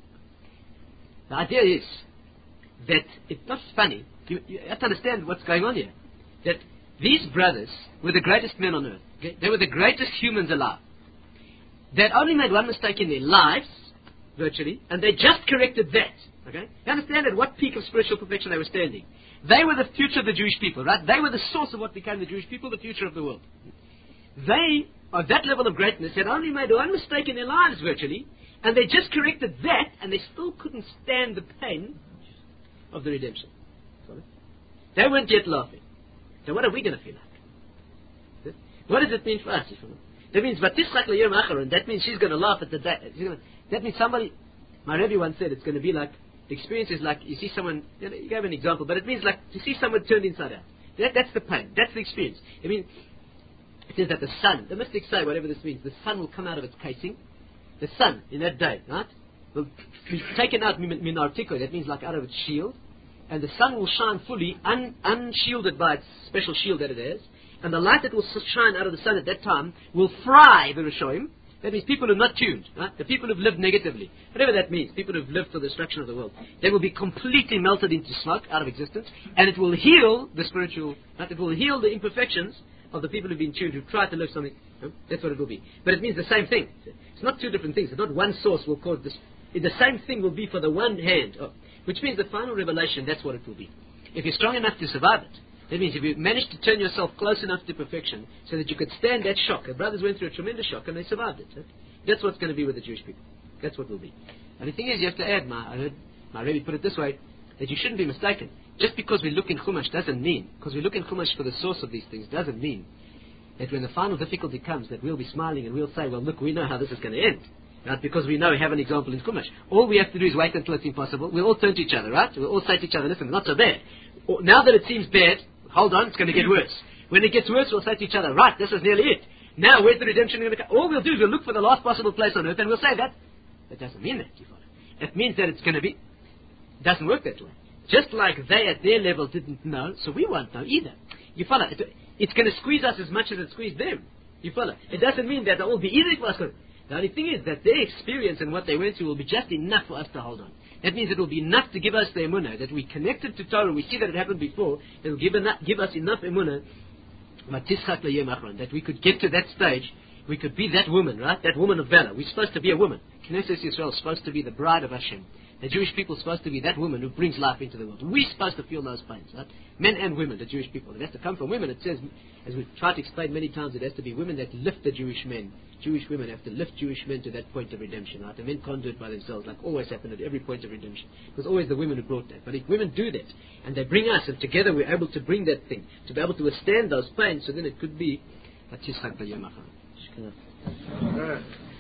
The idea is that it's not funny. You, you have to understand what's going on here. That these brothers were the greatest men on earth. Okay? They were the greatest humans alive. They had only made one mistake in their lives, virtually, and they just corrected that. Okay? You understand at what peak of spiritual perfection they were standing. They were the future of the Jewish people, right? They were the source of what became the Jewish people, the future of the world. They, at that level of greatness, had only made one mistake in their lives, virtually, and they just corrected that, and they still couldn't stand the pain of the redemption. Sorry? They weren't yet laughing. So what are we going to feel like? What does it mean for us? That means, that means she's going to laugh at the day. Gonna, that means somebody, my Rebbe once said, it's going to be like, the experience is like, you see someone, you, know, you gave an example, but it means like, to see someone turned inside out. That, that's the pain. That's the experience. I mean, it says that the sun, the mystics say, whatever this means, the sun will come out of its casing. The sun, in that day, right, will be taken out min artiko, that means like out of its shield, and the sun will shine fully, un, unshielded by its special shield that it has, and the light that will shine out of the sun at that time will fry the Rishoim. That means people who are not tuned, right? The people who have lived negatively, whatever that means, people who have lived for the destruction of the world, they will be completely melted into smoke, out of existence, and it will heal the spiritual, right? It will heal the imperfections of the people who have been tuned, who tried to live something. No? That's what it will be. But it means the same thing. It's not two different things. It's not one source will cause this. The same thing will be for the one hand. Oh, which means the final revelation, that's what it will be. If you're strong enough to survive it, that means if you manage to turn yourself close enough to perfection so that you could stand that shock. The brothers went through a tremendous shock and they survived it. Right? That's what's going to be with the Jewish people. That's what will be. And the thing is, you have to add, my, I heard my Rebbe put it this way, that you shouldn't be mistaken. Just because we look in Chumash doesn't mean, because we look in Chumash for the source of these things, doesn't mean that when the final difficulty comes, that we'll be smiling and we'll say, well, look, we know how this is going to end. Right? Because we know we have an example in Chumash. All we have to do is wait until it's impossible. We'll all turn to each other, right? We'll all say to each other, listen, not so bad. Or, now that it seems bad, hold on, it's going to get worse. When it gets worse, we'll say to each other, right, this is nearly it. Now, where's the redemption going to come? All we'll do is we'll look for the last possible place on earth and we'll say that. That doesn't mean that, you follow. It means that it's going to be, it doesn't work that way. Just like they at their level didn't know, so we won't know either. You follow? It, it's going to squeeze us as much as it squeezed them. You follow? It doesn't mean that it will be easy for us. The only thing is that their experience and what they went through will be just enough for us to hold on. That means it will be enough to give us the emunah, that we connected to Torah, we see that it happened before, it will give, enough, give us enough emunah, that we could get to that stage, we could be that woman, right? That woman of valor. We're supposed to be a woman. Knesset Yisrael is supposed to be the bride of Hashem. The Jewish people are supposed to be that woman who brings life into the world. We're supposed to feel those pains, right? Men and women, the Jewish people. It has to come from women. It says, as we've tried to explain many times, it has to be women that lift the Jewish men. Jewish women have to lift Jewish men to that point of redemption, right? The men can't do it by themselves, like always happened at every point of redemption. It was always the women who brought that. But if women do that, and they bring us, and together we're able to bring that thing, to be able to withstand those pains, so then it could be,